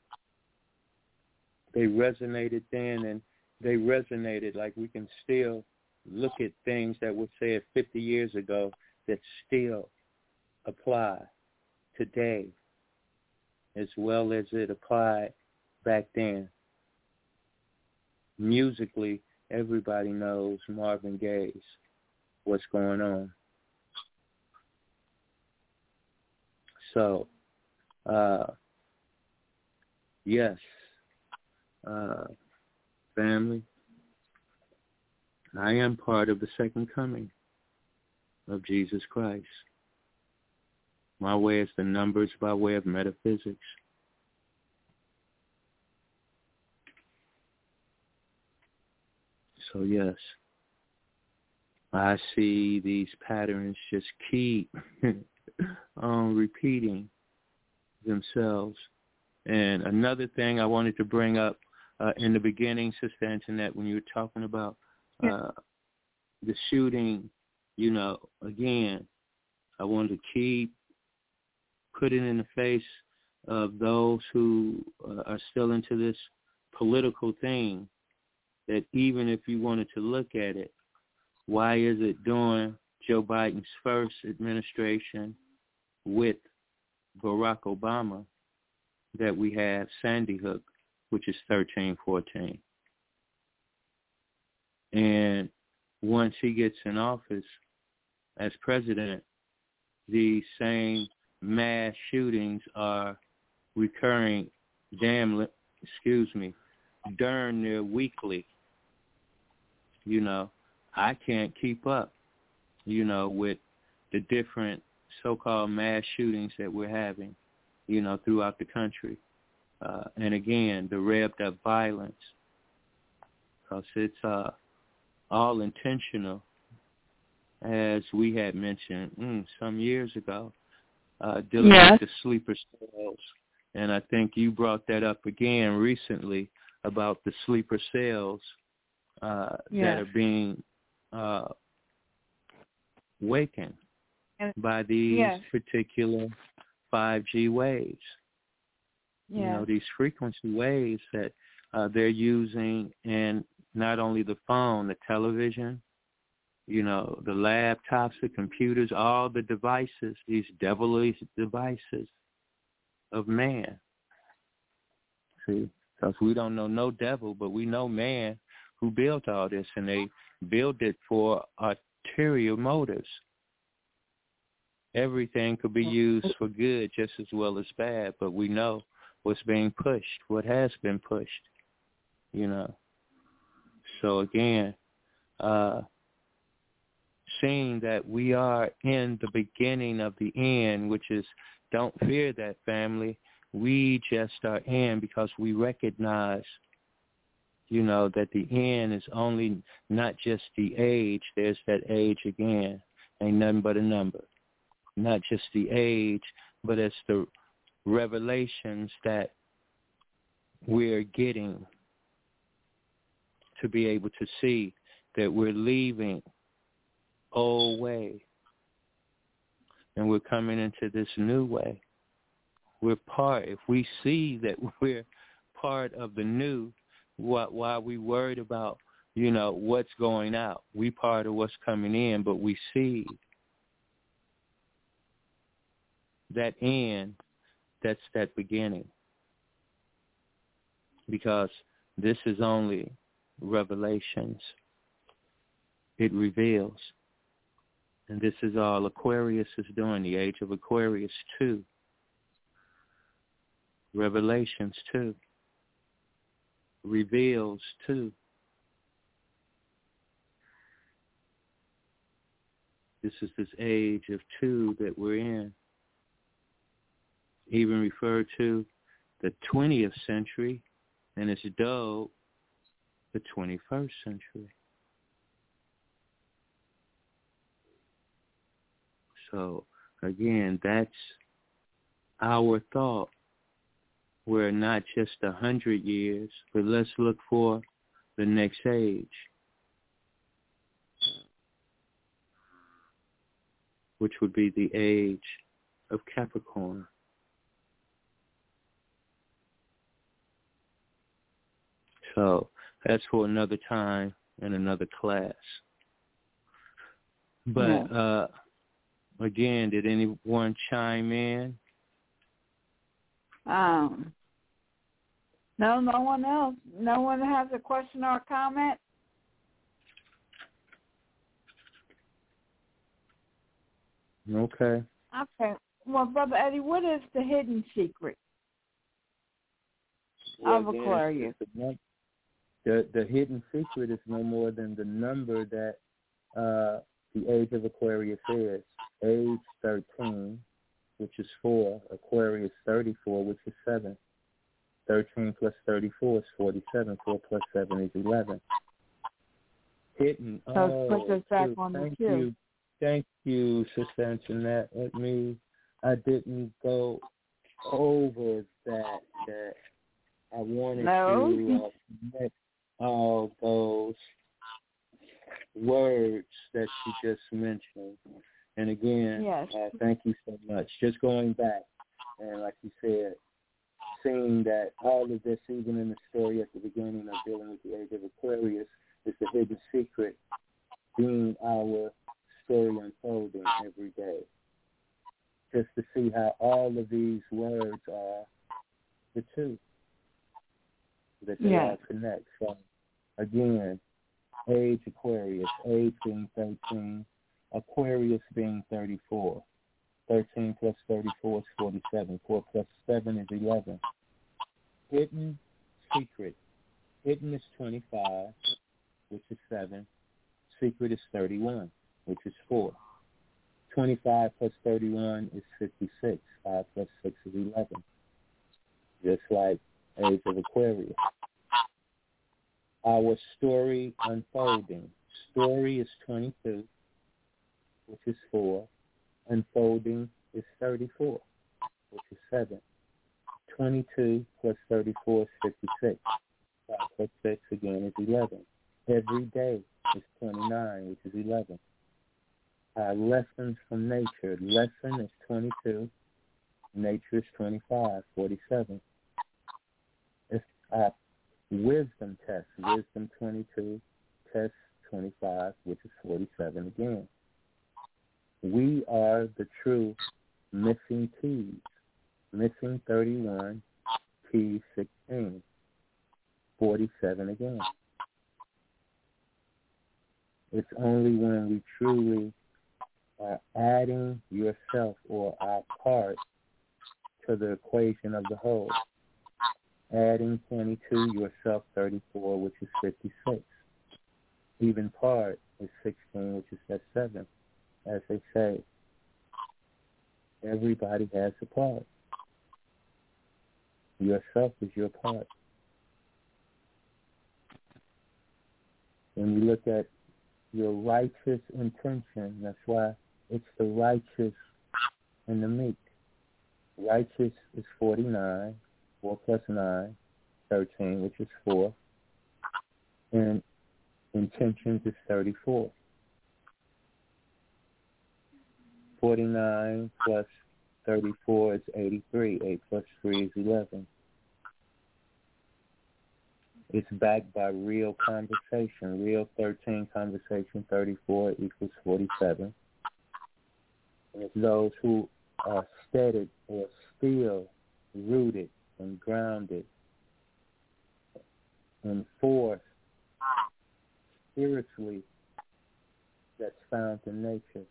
Speaker 4: They resonated then, and they resonated like we can still look at things that were said fifty years ago that still apply today as well as it applied back then. Musically, everybody knows Marvin Gaye's What's Going On. So, uh, yes, uh, family, I am part of the second coming of Jesus Christ. My way is the numbers by way of metaphysics. So yes, I see these patterns just keep um, repeating themselves. And another thing I wanted to bring up uh, in the beginning, Sister Antoinette, when you were talking about uh, the shooting, you know, again, I wanted to keep putting in the face of those who uh, are still into this political thing, that even if you wanted to look at it, why is it during Joe Biden's first administration with Barack Obama that we have Sandy Hook, which is thirteen fourteen? And once he gets in office as president, the same mass shootings are recurring, damn, excuse me, darn near weekly. You know, I can't keep up, you know, with the different so-called mass shootings that we're having, you know, throughout the country. Uh, and again, the revved-up violence, because it's uh, all intentional, as we had mentioned mm, some years ago, uh, dealing yes. with the sleeper cells. And I think you brought that up again recently about the sleeper cells uh, yes. that are being uh, wakened and, by these yes. particular five G waves. Yes. You know, these frequency waves that uh, they're using in not only the phone, the television, you know, the laptops, the computers, all the devices, these devilish devices of man. See, because we don't know no devil, but we know man who built all this, and they built it for ulterior motives. Everything could be used for good just as well as bad, but we know what's being pushed, what has been pushed, you know. So again, uh, seeing that we are in the beginning of the end, which is don't fear that, family. We just are in because we recognize, you know, that the end is only not just the age. There's that age again. Ain't nothing but a number. Not just the age, but it's the revelations that we're getting to be able to see that we're leaving old way and we're coming into this new way. We're part, if we see that we're part of the new, what, why are we worried about, you know, what's going out? We part of what's coming in, but we see that end that's that beginning. Because this is only revelations. It reveals. And this is all Aquarius is doing, the age of Aquarius two. Revelations two. Reveals two. This is this age of two that we're in. Even referred to the twentieth century, and it's dubbed the twenty-first century. So, again, that's our thought. We're not just a hundred years, but let's look for the next age, which would be the age of Capricorn. So that's for another time and another class. But yeah. uh, again, did anyone chime in?
Speaker 3: Um, no, no one else. No one has a question or a comment?
Speaker 4: Okay.
Speaker 3: Okay. Well, Brother Eddie, what is the hidden secret
Speaker 4: well,
Speaker 3: of Aquarius?
Speaker 4: The, the, the hidden secret is no more than the number that uh, the age of Aquarius is. Age thirteen, which is four. Aquarius thirty-four, which is seven. thirteen plus thirty-four is forty-seven. four plus seven is eleven. Hidden.
Speaker 3: So
Speaker 4: oh,
Speaker 3: push us back
Speaker 4: two.
Speaker 3: on the
Speaker 4: Thank
Speaker 3: two.
Speaker 4: you. Thank you, Sister Antoinette. Let me, I didn't go over that, that I wanted
Speaker 3: no.
Speaker 4: to uh, connect all those words that you just mentioned. And again,
Speaker 3: yes.
Speaker 4: uh, thank you so much. Just going back, and like you said, seeing that all of this, even in the story at the beginning of dealing with the age of Aquarius, is the hidden secret being our story unfolding every day. Just to see how all of these words are the two, that they
Speaker 3: yes.
Speaker 4: all connect. So, again, age Aquarius, age being thirteen, Aquarius being thirty-four. thirteen plus thirty-four is forty-seven. four plus seven is eleven. Hidden secret. Hidden is twenty-five, which is seven. Secret is thirty-one, which is four. twenty-five plus thirty-one is fifty-six. five plus six is eleven. Just like age of Aquarius. Our story unfolding. Story is twenty-two, which is four. Unfolding is thirty-four, which is seven. twenty-two plus thirty-four is fifty-six. five plus six, again, is eleven. Every day is twenty-nine, which is eleven. Our lessons from nature. Lesson is twenty-two. Nature is twenty-five, forty-seven. It's our wisdom test. Wisdom twenty-two, test twenty-five, which is forty-seven again. We are the true missing keys. Missing thirty-one, key sixteen. forty-seven again. It's only when we truly are adding yourself or our part to the equation of the whole. Adding twenty-two, yourself thirty-four, which is fifty-six. Even part is sixteen, which is that seven. As they say, everybody has a part. Yourself is your part. When you look at your righteous intention, that's why it's the righteous and the meek. Righteous is forty-nine, four plus nine, thirteen, which is four. And intentions is thirty-four. forty-nine plus thirty-four is eighty-three. eight plus three is eleven. It's backed by real conversation. Real thirteen, conversation thirty-four equals forty-seven. And it's those who are steady or still rooted and grounded and force spiritually that's found in nature.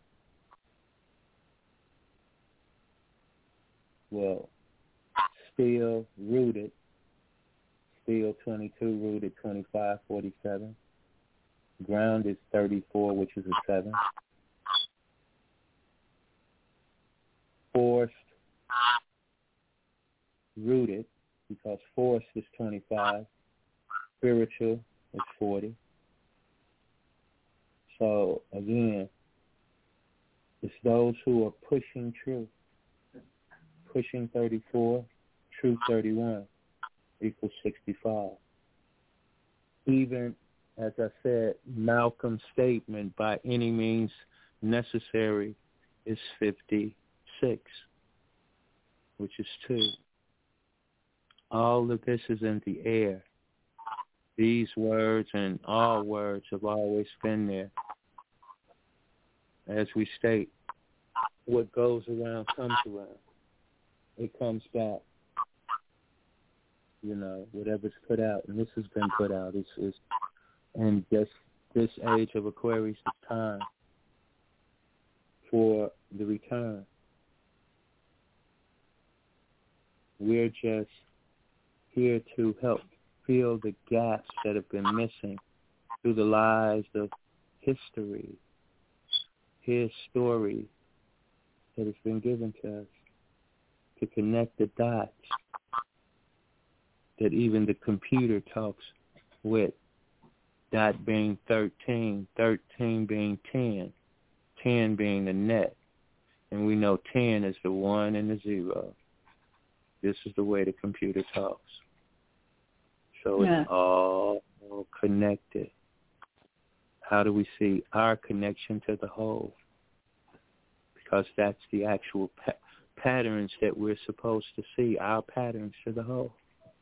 Speaker 4: Well, still rooted, still twenty-two, rooted twenty-five, forty-seven. Ground is thirty-four, which is a seven. Forced, rooted, because forced is twenty-five. Spiritual is forty. So, again, it's those who are pushing truth. Pushing thirty-four, truth thirty-one, equals sixty-five. Even, as I said, Malcolm's statement, by any means necessary, is fifty-six, which is two. All of this is in the air. These words and all words have always been there. As we state, what goes around comes around. It comes back. You know, whatever's put out, and this has been put out, it's, it's and just this age of Aquarius is time for the return. We're just here to help fill the gaps that have been missing through the lies of history, his story that has been given to us, to connect the dots that even the computer talks with. Dot being thirteen, thirteen being ten, ten being the net. And we know ten is the one and the zero. This is the way the computer talks. So yeah. It's all connected. How do we see our connection to the whole? Because that's the actual pa- patterns that we're supposed to see, our patterns to the whole.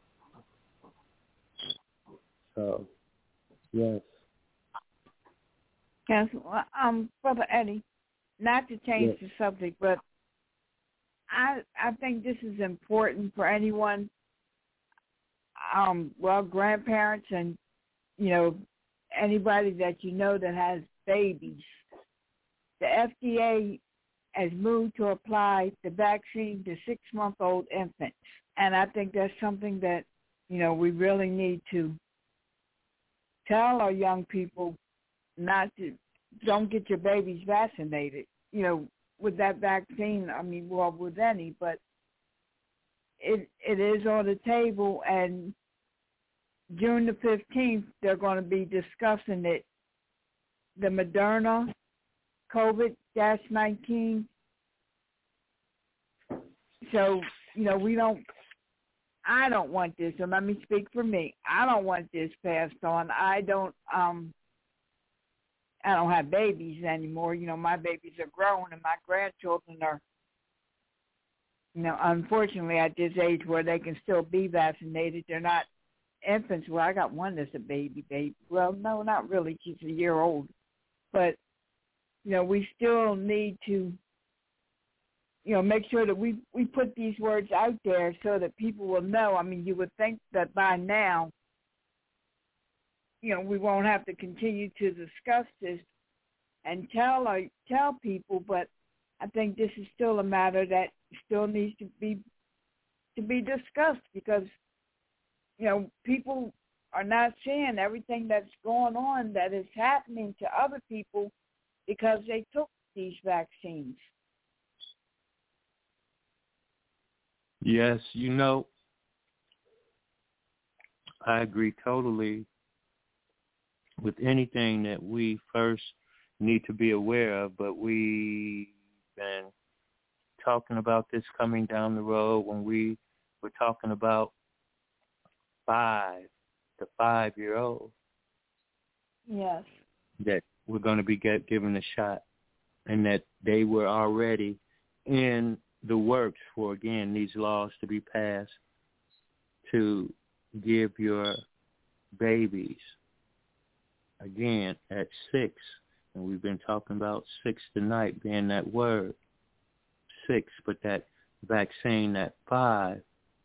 Speaker 4: So, yes.
Speaker 3: Yes, well, um, Brother Eddie, not to change yes. the subject, but I I think this is important for anyone, um, well, grandparents and, you know, anybody that you know that has babies. The F D A has moved to apply the vaccine to six-month-old infants. And I think that's something that, you know, we really need to tell our young people not to, don't get your babies vaccinated, you know, with that vaccine. I mean, well, with any, but it it is on the table, and June the fifteenth, they're going to be discussing it, the Moderna COVID nineteen. So, you know, we don't, I don't want this, and let me speak for me. I don't want this passed on. I don't, um, I don't have babies anymore. You know, my babies are grown, and my grandchildren are, you know, unfortunately at this age where they can still be vaccinated. They're not infants. Well, I got one that's a baby baby. Well, no, not really. She's a year old. But, you know, we still need to, you know, make sure that we, we put these words out there so that people will know. I mean, you would think that by now, you know, we won't have to continue to discuss this and tell uh, tell people, but I think this is still a matter that still needs to be to be discussed because, you know, people are not seeing everything that's going on that is happening to other people because they took these vaccines.
Speaker 4: Yes, you know, I agree totally with anything that we first need to be aware of, but we've been talking about this coming down the road when we were talking about five, the five-year-old.
Speaker 3: Yes.
Speaker 4: That we're going to be get, given a shot, and that they were already in the works for, again, these laws to be passed to give your babies, again, at six, and we've been talking about six tonight being that word, six, but that vaccine at five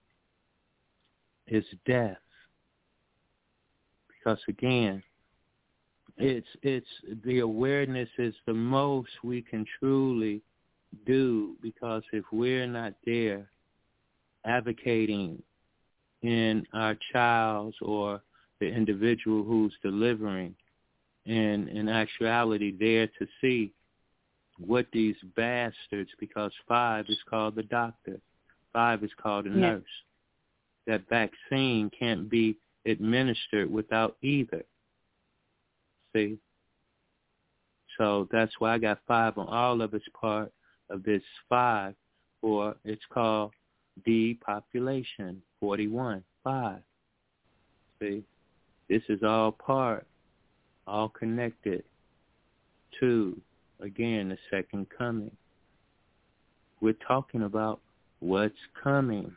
Speaker 4: is death. Because again, it's it's the awareness is the most we can truly do, because if we're not there advocating in our child's or the individual who's delivering, and in actuality there to see what these bastards, because five is called the doctor, five is called a
Speaker 3: yeah.
Speaker 4: nurse, that vaccine can't be administered without either. See? So that's why I got five on all of it's part of this five, or it's called depopulation, forty-one, five. See? This is all part, all connected to, again, the second coming. We're talking about what's coming.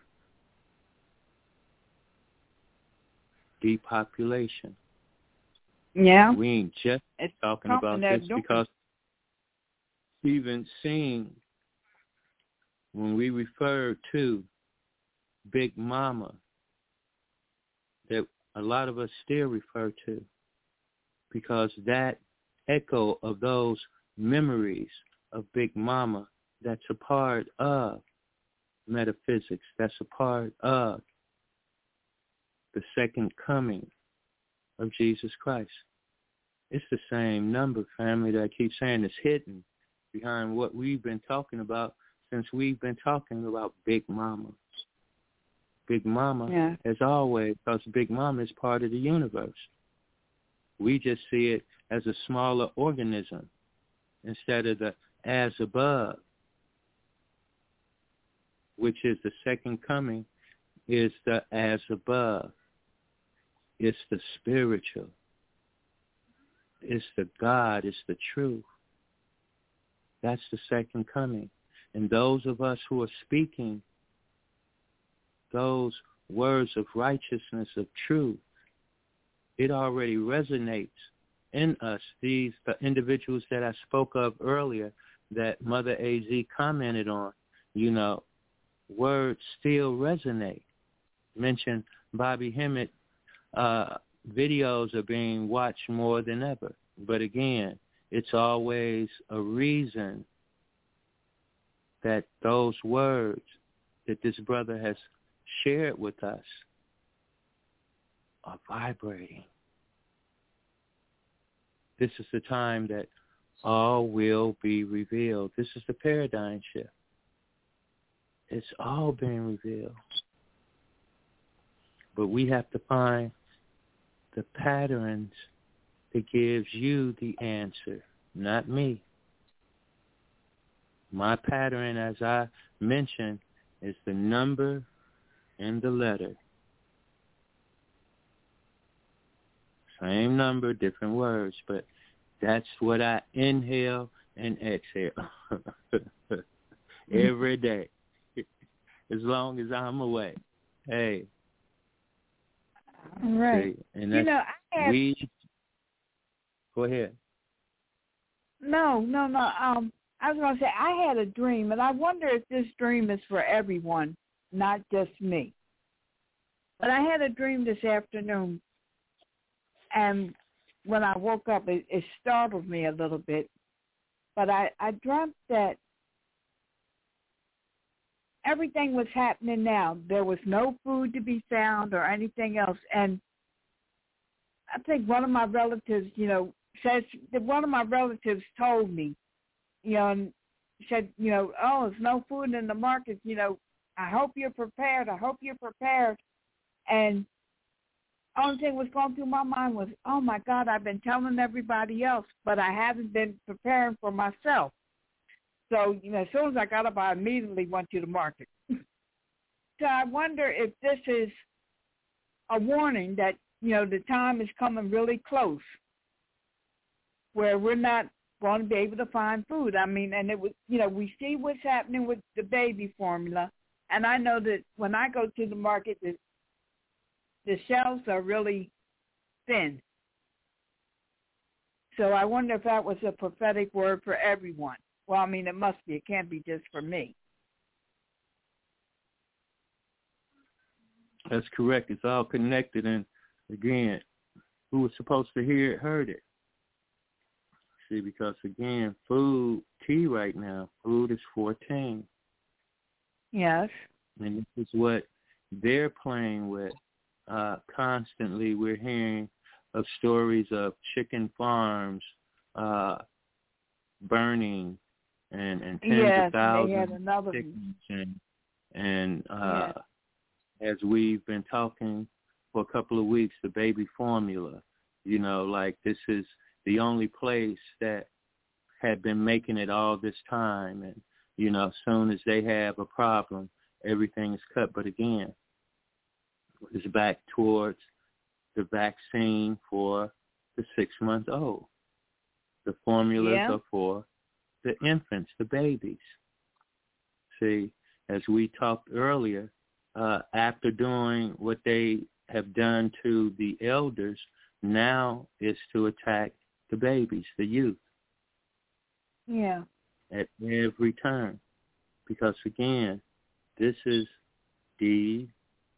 Speaker 4: Depopulation.
Speaker 3: Yeah.
Speaker 4: We ain't just
Speaker 3: it's
Speaker 4: talking about this because even seeing when we refer to Big Mama, that a lot of us still refer to, because that echo of those memories of Big Mama, that's a part of metaphysics, that's a part of the second coming of Jesus Christ. It's the same number, family, that I keep saying is hidden behind what we've been talking about since we've been talking about Big Mama. Big Mama,
Speaker 3: yeah.
Speaker 4: as always, because Big Mama is part of the universe. We just see it as a smaller organism instead of the as above, which is the second coming, is the as above. It's the spiritual. It's the God. It's the truth. That's the second coming. And those of us who are speaking those words of righteousness, of truth, it already resonates in us. These the individuals that I spoke of earlier that Mother A Z commented on, you know, words still resonate. Mentioned Bobby Hemmett, uh, videos are being watched more than ever. But again, it's always a reason that those words that this brother has shared with us are vibrating. This is the time that all will be revealed. This is the paradigm shift. It's all been revealed. But we have to find the patterns that gives you the answer, not me. My pattern, as I mentioned, is the number and the letter. Same number, different words, but that's what I inhale and exhale every day, as long as I'm awake. Hey.
Speaker 3: All right.
Speaker 4: See, and that's,
Speaker 3: you know, I have,
Speaker 4: we, go ahead.
Speaker 3: No, no, no. Um, I was going to say, I had a dream, and I wonder if this dream is for everyone, not just me. But I had a dream this afternoon, and when I woke up, it, it startled me a little bit. But I, I dreamt that everything was happening now. There was no food to be found or anything else. And I think one of my relatives, you know, says that one of my relatives told me, you know, and said, you know, oh, there's no food in the market. You know, I hope you're prepared. I hope you're prepared. And the only thing that was going through my mind was, oh, my God, I've been telling everybody else, but I haven't been preparing for myself. So, you know, as soon as I got up, I immediately went to the market. So I wonder if this is a warning that, you know, the time is coming really close where we're not going to be able to find food. I mean, and it was, you know, we see what's happening with the baby formula. And I know that when I go to the market, the, the shelves are really thin. So I wonder if that was a prophetic word for everyone. Well, I mean, it must be. It can't be just for me.
Speaker 4: That's correct. It's all connected. And, again, who was supposed to hear it heard it. See, because, again, food, tea right now, food is fourteen.
Speaker 3: Yes.
Speaker 4: And this is what they're playing with. Uh, constantly we're hearing of stories of chicken farms uh, burning and, and tens
Speaker 3: yes,
Speaker 4: of thousands
Speaker 3: they had another
Speaker 4: of chickens. And, and uh,
Speaker 3: yes.
Speaker 4: as we've been talking for a couple of weeks, the baby formula, you know, like this is the only place that had been making it all this time. And, you know, as soon as they have a problem, everything is cut. But again, it's back towards the vaccine for the six-month-old. The formulas
Speaker 3: yeah.
Speaker 4: are for the infants, the babies. See, as we talked earlier, uh, after doing what they have done to the elders, now it's to attack the babies, the youth.
Speaker 3: Yeah.
Speaker 4: At every turn. Because, again, this is depopulation.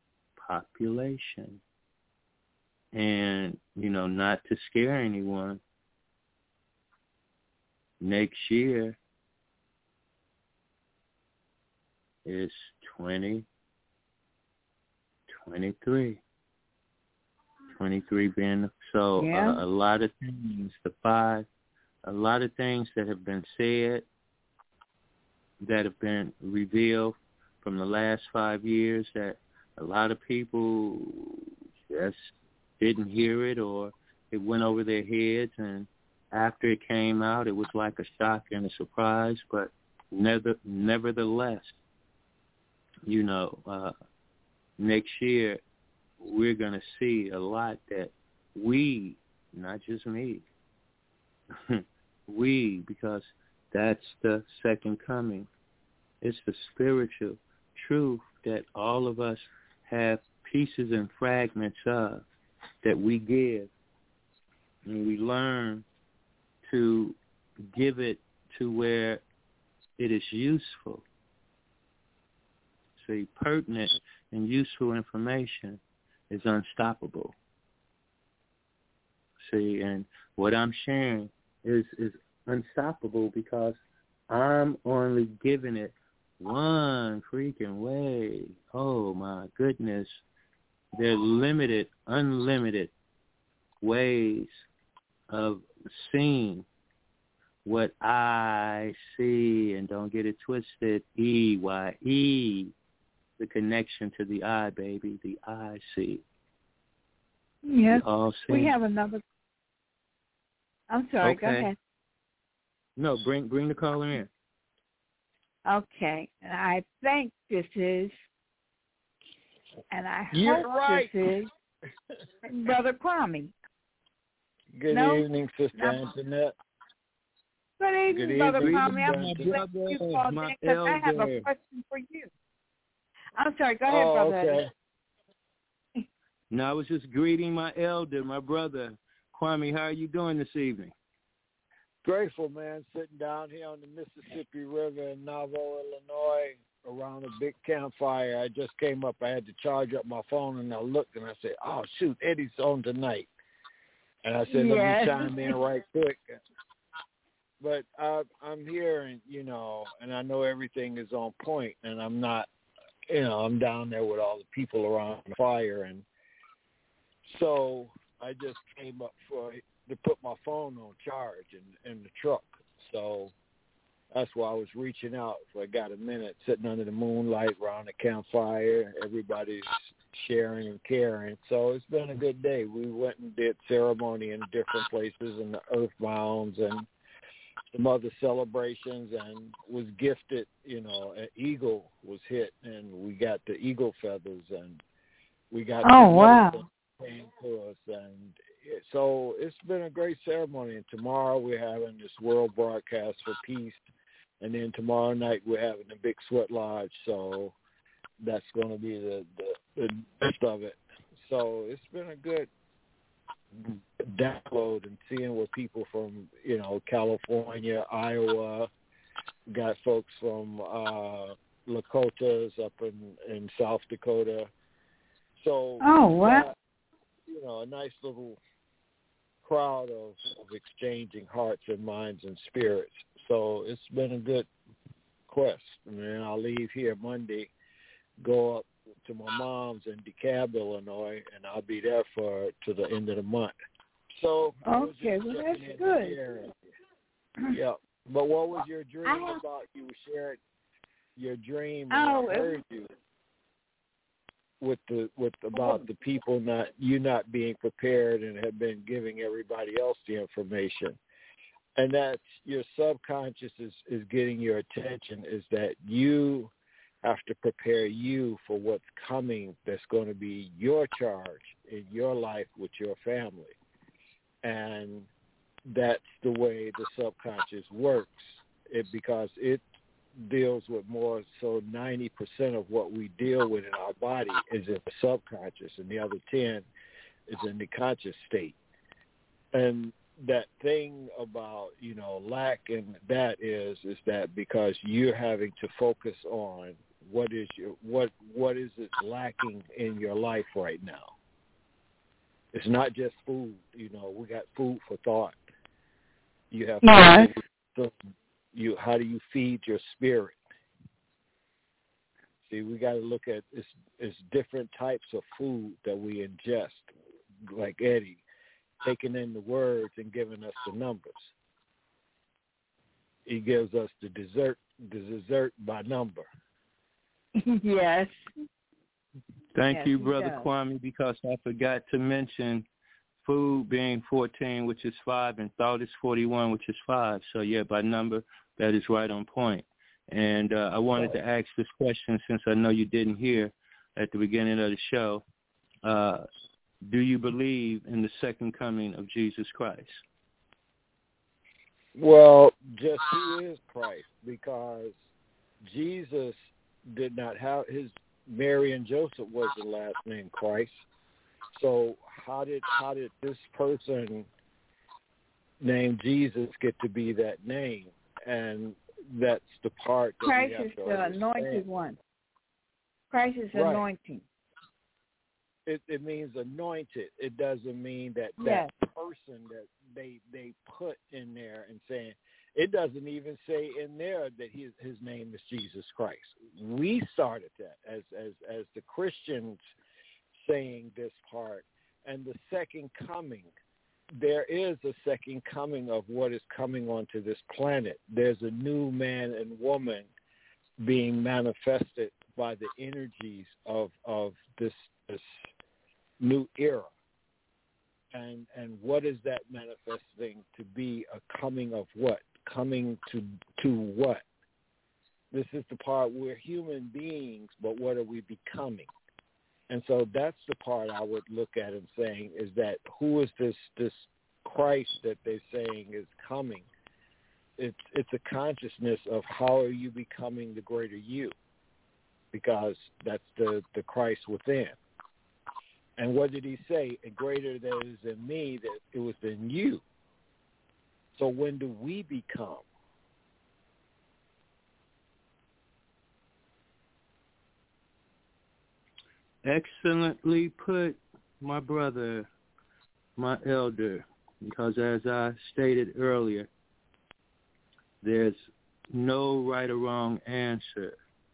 Speaker 4: And, you know, not to scare anyone, next year is twenty twenty-three. twenty-three being, so
Speaker 3: yeah.
Speaker 4: uh, a lot of things, the five, a lot of things that have been said, that have been revealed from the last five years that a lot of people just didn't hear it, or it went over their heads, and after it came out, it was like a shock and a surprise. But never, nevertheless, you know, uh, next year we're going to see a lot that we, not just me, we, because that's the second coming. It's the spiritual truth that all of us have pieces and fragments of, that we give, and we learn to give it to where it is useful. See, pertinent and useful information is unstoppable. See, and what I'm sharing is, is unstoppable because I'm only giving it one freaking way. Oh, my goodness. There are limited, unlimited ways of seeing what I see, and don't get it twisted, E Y E, the connection to the I, baby, the I see.
Speaker 3: Yes,
Speaker 4: we, all see.
Speaker 3: We have another. I'm sorry,
Speaker 4: okay.
Speaker 3: Go ahead.
Speaker 4: No, bring bring the caller in.
Speaker 3: Okay, and I think this is, and I
Speaker 6: You're
Speaker 3: hope
Speaker 6: right.
Speaker 3: this is Brother Kwame.
Speaker 6: Good
Speaker 3: no?
Speaker 6: evening, Sister
Speaker 3: no.
Speaker 6: Antoinette.
Speaker 3: Good evening,
Speaker 6: Good
Speaker 3: Brother
Speaker 6: evening,
Speaker 3: Kwame. I'm
Speaker 4: my
Speaker 3: glad
Speaker 4: brother,
Speaker 3: you called
Speaker 4: my
Speaker 3: in because I have a
Speaker 4: elder.
Speaker 3: question for you. I'm sorry. Go ahead,
Speaker 6: oh,
Speaker 3: Brother.
Speaker 6: Okay.
Speaker 4: No, I was just greeting my elder, my brother. Kwame, how are you doing this evening?
Speaker 6: Grateful, man, sitting down here on the Mississippi River in Nauvoo, Illinois, around a big campfire. I just came up. I had to charge up my phone, and I looked, and I said, oh, shoot, Eddie's on tonight. And I said, let
Speaker 3: yes.
Speaker 6: me chime in right quick. But I, I'm here, and, you know, and I know everything is on point, and I'm not, you know, I'm down there with all the people around the fire. And so I just came up for to put my phone on charge in, in the truck. So that's why I was reaching out. So I got a minute sitting under the moonlight around the campfire. Everybody's sharing and caring. So it's been a good day. We went and did ceremony in different places in the Earthbounds and some other celebrations, and was gifted, you know, an eagle was hit, and we got the eagle feathers, and we got
Speaker 3: oh, wow.
Speaker 6: came to us. And so it's been a great ceremony. And tomorrow we're having this world broadcast for peace. And then tomorrow night we're having the big sweat lodge. So that's going to be the, the, the best of it. So it's been a good download and seeing what people from, you know, California, Iowa, got folks from uh, Lakotas up in, in South Dakota So,
Speaker 3: oh, what?
Speaker 6: You know, a nice little crowd of, of exchanging hearts and minds and spirits. So it's been a good quest. And then I'll leave here Monday, go up to my mom's in DeKalb, Illinois, and I'll be there for to the end of the month. So
Speaker 3: okay, well that's good.
Speaker 6: Yeah, but what was your dream
Speaker 3: have,
Speaker 6: about? You shared your dream, and
Speaker 3: oh,
Speaker 6: I heard you with the with about the people not you not being prepared and have been giving everybody else the information, and that your subconscious is is getting your attention. Is that you have to prepare you for what's coming? That's going to be your charge in your life with your family, and that's the way the subconscious works. It because it deals with more so ninety percent of what we deal with in our body is in the subconscious, and the other ten is in the conscious state. And that thing about, you know, lack and that is is that because you're having to focus on what is your what what is it lacking in your life right now. It's not just food, you know, we got food for thought. You have
Speaker 3: yes.
Speaker 6: to You, how do you feed your spirit? See, we got to look at it's, it's different types of food that we ingest, like Eddie, taking in the words and giving us the numbers. He gives us the dessert, the dessert by number.
Speaker 3: Yes.
Speaker 4: Thank
Speaker 3: yes,
Speaker 4: you, Brother
Speaker 3: does.
Speaker 4: Kwame, because I forgot to mention food being fourteen, which is five, and thought is forty-one, which is five. So, yeah, by number, that is right on point. And uh, I wanted to ask this question since I know you didn't hear at the beginning of the show. Uh, do you believe in the second coming of Jesus Christ?
Speaker 6: Well, just who is Christ? Because Jesus did not have his Mary and Joseph was the last name Christ. So how did how did this person named Jesus get to be that name? And that's the part that
Speaker 3: Christ
Speaker 6: we have
Speaker 3: is
Speaker 6: to
Speaker 3: the
Speaker 6: understand.
Speaker 3: anointed one. Christ is
Speaker 6: right.
Speaker 3: anointing.
Speaker 6: It, it means anointed. It doesn't mean that
Speaker 3: yes.
Speaker 6: that person that they they put in there and saying, it doesn't even say in there that his his name is Jesus Christ. We started that as as as the Christians saying this part. And the second coming, there is a second coming of what is coming onto this planet. There's a new man and woman being manifested by the energies of of this this new era. And and what is that manifesting to be? A coming of what? Coming to to what? This is the part we're human beings, but what are we becoming? And so that's the part I would look at and saying is that who is this this Christ that they're saying is coming? It's it's a consciousness of how are you becoming the greater you, because that's the, the Christ within. And what did he say? A greater that is in me, that it was in you. So when do we become?
Speaker 4: Excellently put, my brother, my elder, because as I stated earlier, there's no right or wrong answer.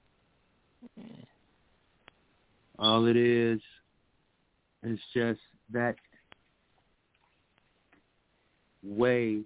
Speaker 4: All it is is just that way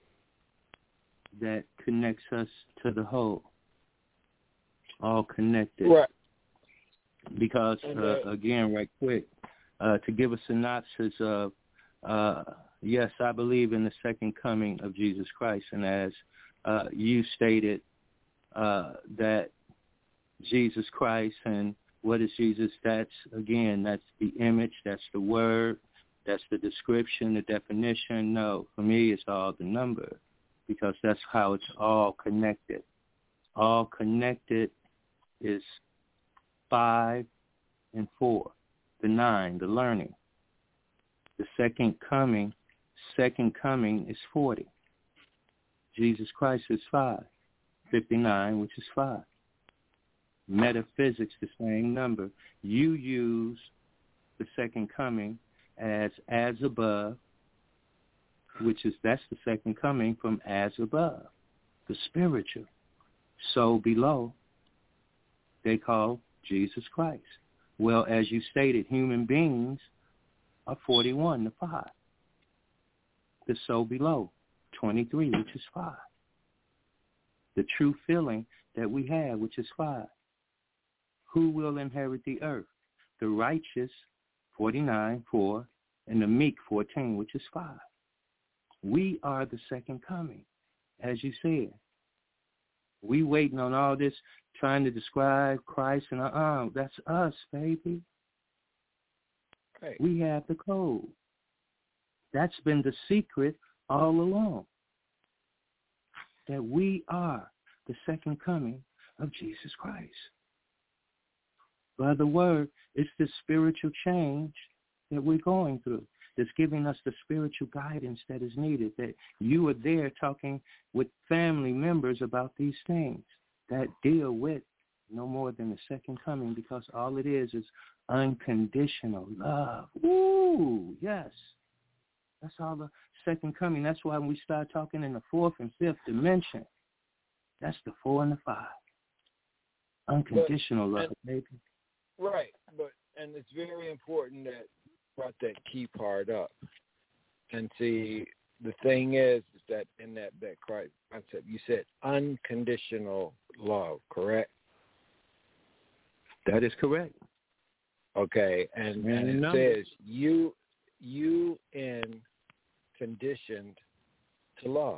Speaker 4: that connects us to the whole, all connected.
Speaker 6: Right.
Speaker 4: Because, uh, again, right quick, uh, to give a synopsis of, uh, yes, I believe in the second coming of Jesus Christ. And as uh, you stated, uh, that Jesus Christ and what is Jesus, that's, again, that's the image, that's the word, that's the description, the definition. No, for me, it's all the number, because that's how it's all connected. All connected is five and four, the nine, the learning. The second coming, second coming is forty. Jesus Christ is five. fifty-nine, which is five. Metaphysics, the same number. You use the second coming as as above, which is, that's the second coming from as above, the spiritual. So below, they call Jesus Christ. Well, as you stated, human beings are forty-one to five. The so below, twenty-three, which is five. The true feeling that we have, which is five. Who will inherit the earth? The righteous, forty-nine, four, and the meek, fourteen, which is five. We are the second coming, as you said. We waiting on all this, trying to describe Christ, and uh-uh, that's us, baby.
Speaker 6: Right.
Speaker 4: We have the code. That's been the secret all along, that we are the second coming of Jesus Christ. By the word, it's the spiritual change that we're going through that's giving us the spiritual guidance that is needed, that you are there talking with family members about these things that deal with no more than the second coming, because all it is is unconditional love. Ooh, yes. That's all the second coming. That's why when we start talking in the fourth and fifth dimension, that's the four and the five. Unconditional
Speaker 6: but,
Speaker 4: love,
Speaker 6: and,
Speaker 4: baby.
Speaker 6: Right, but and it's very important that you brought that key part up. And see, the thing is, is that in that, that Christ concept, you said unconditional love, correct?
Speaker 4: That is correct.
Speaker 6: Okay, and, and it
Speaker 4: no.
Speaker 6: says you you in conditioned to love,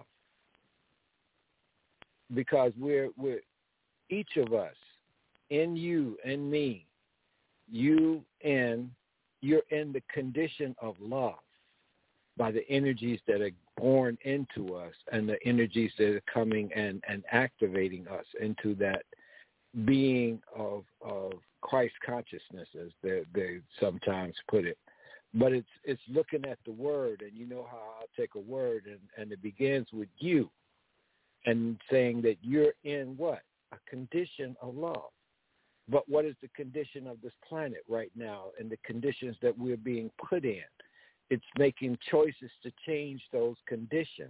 Speaker 6: because we're we're each of us, in you and me, you in you're in the condition of love by the energies that are born into us and the energies that are coming and, and activating us into that being of of Christ consciousness, as they, they sometimes put it. But it's it's looking at the word, and you know how I'll take a word and, and it begins with you, and saying that you're in what? A condition of love. But what is the condition of this planet right now and the conditions that we're being put in? It's making choices to change those conditions.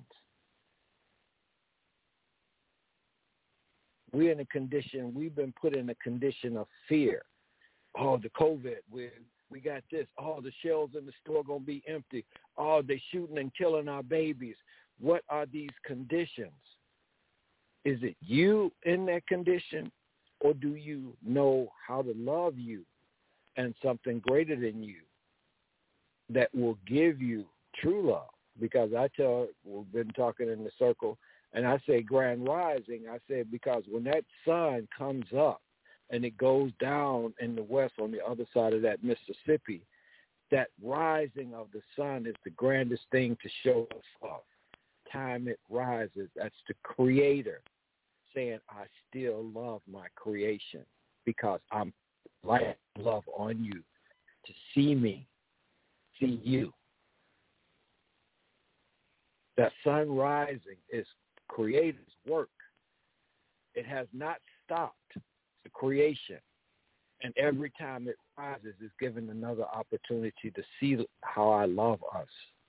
Speaker 6: We're in a condition, we've been put in a condition of fear. Oh, the COVID, we we got this. Oh, the shelves in the store going to be empty. Oh, they shooting and killing our babies. What are these conditions? Is it you in that condition, or do you know how to love you and something greater than you that will give you true love? Because I tell, we've been talking in the circle, and I say grand rising. I say because when that sun comes up and it goes down in the west on the other side of that Mississippi, that rising of the sun is the grandest thing to show us love. Time it rises, that's the Creator saying, I still love my creation because I'm light love on you to see me, see you. That sun rising is Creator's work. It has not stopped the creation. And every time it rises, it's given another opportunity to see how I love us.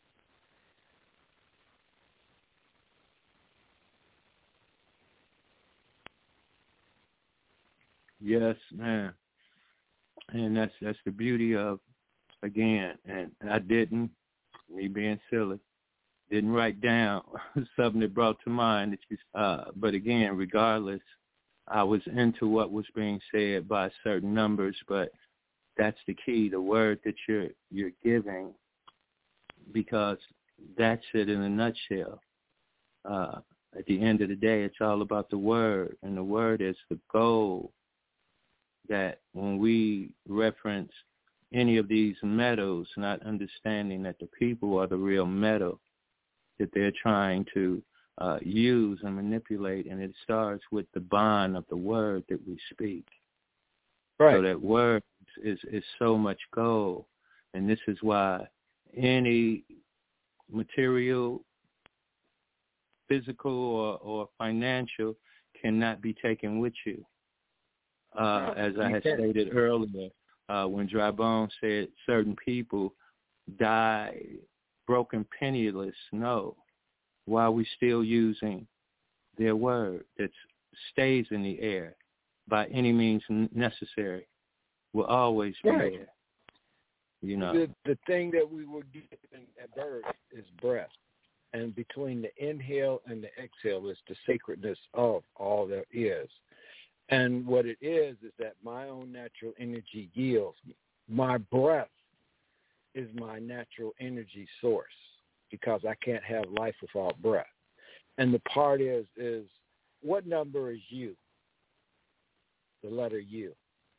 Speaker 4: Yes, man. And that's that's the beauty of, again, and I didn't, me being silly, didn't write down something that brought to mind. That you, uh, but again, regardless, I was into what was being said by certain numbers, but that's the key, the word that you're you're giving, because that's it in a nutshell. Uh, at the end of the day, it's all about the word, and the word is the goal. That when we reference any of these metals, not understanding that the people are the real metal that they're trying to uh, use and manipulate, and it starts with the bond of the word that we speak.
Speaker 6: Right.
Speaker 4: So that word is, is so much gold, and this is why any material, physical, or, or financial cannot be taken with you. Uh, as I had stated earlier, uh, when Dry Bones said certain people die broken, penniless. No. Why are we still using their word that stays in the air by any means necessary? Will always be
Speaker 6: right.
Speaker 4: there. You know,
Speaker 6: the the thing that we were given at birth is breath, and between the inhale and the exhale is the sacredness of all there is. And what it is is that my own natural energy yields. My breath is my natural energy source because I can't have life without breath. And the part is is what number is you? The letter U.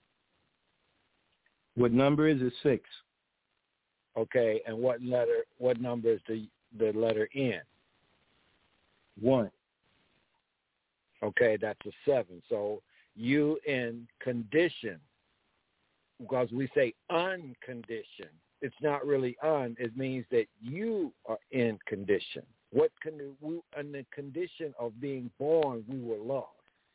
Speaker 4: What number is it? Six.
Speaker 6: Okay, and what letter? What number is the the letter N?
Speaker 4: One.
Speaker 6: Okay, that's a seven. So you in condition, because we say unconditioned. It's not really un. It means that you are in condition. What can we in the condition of being born? We were loved.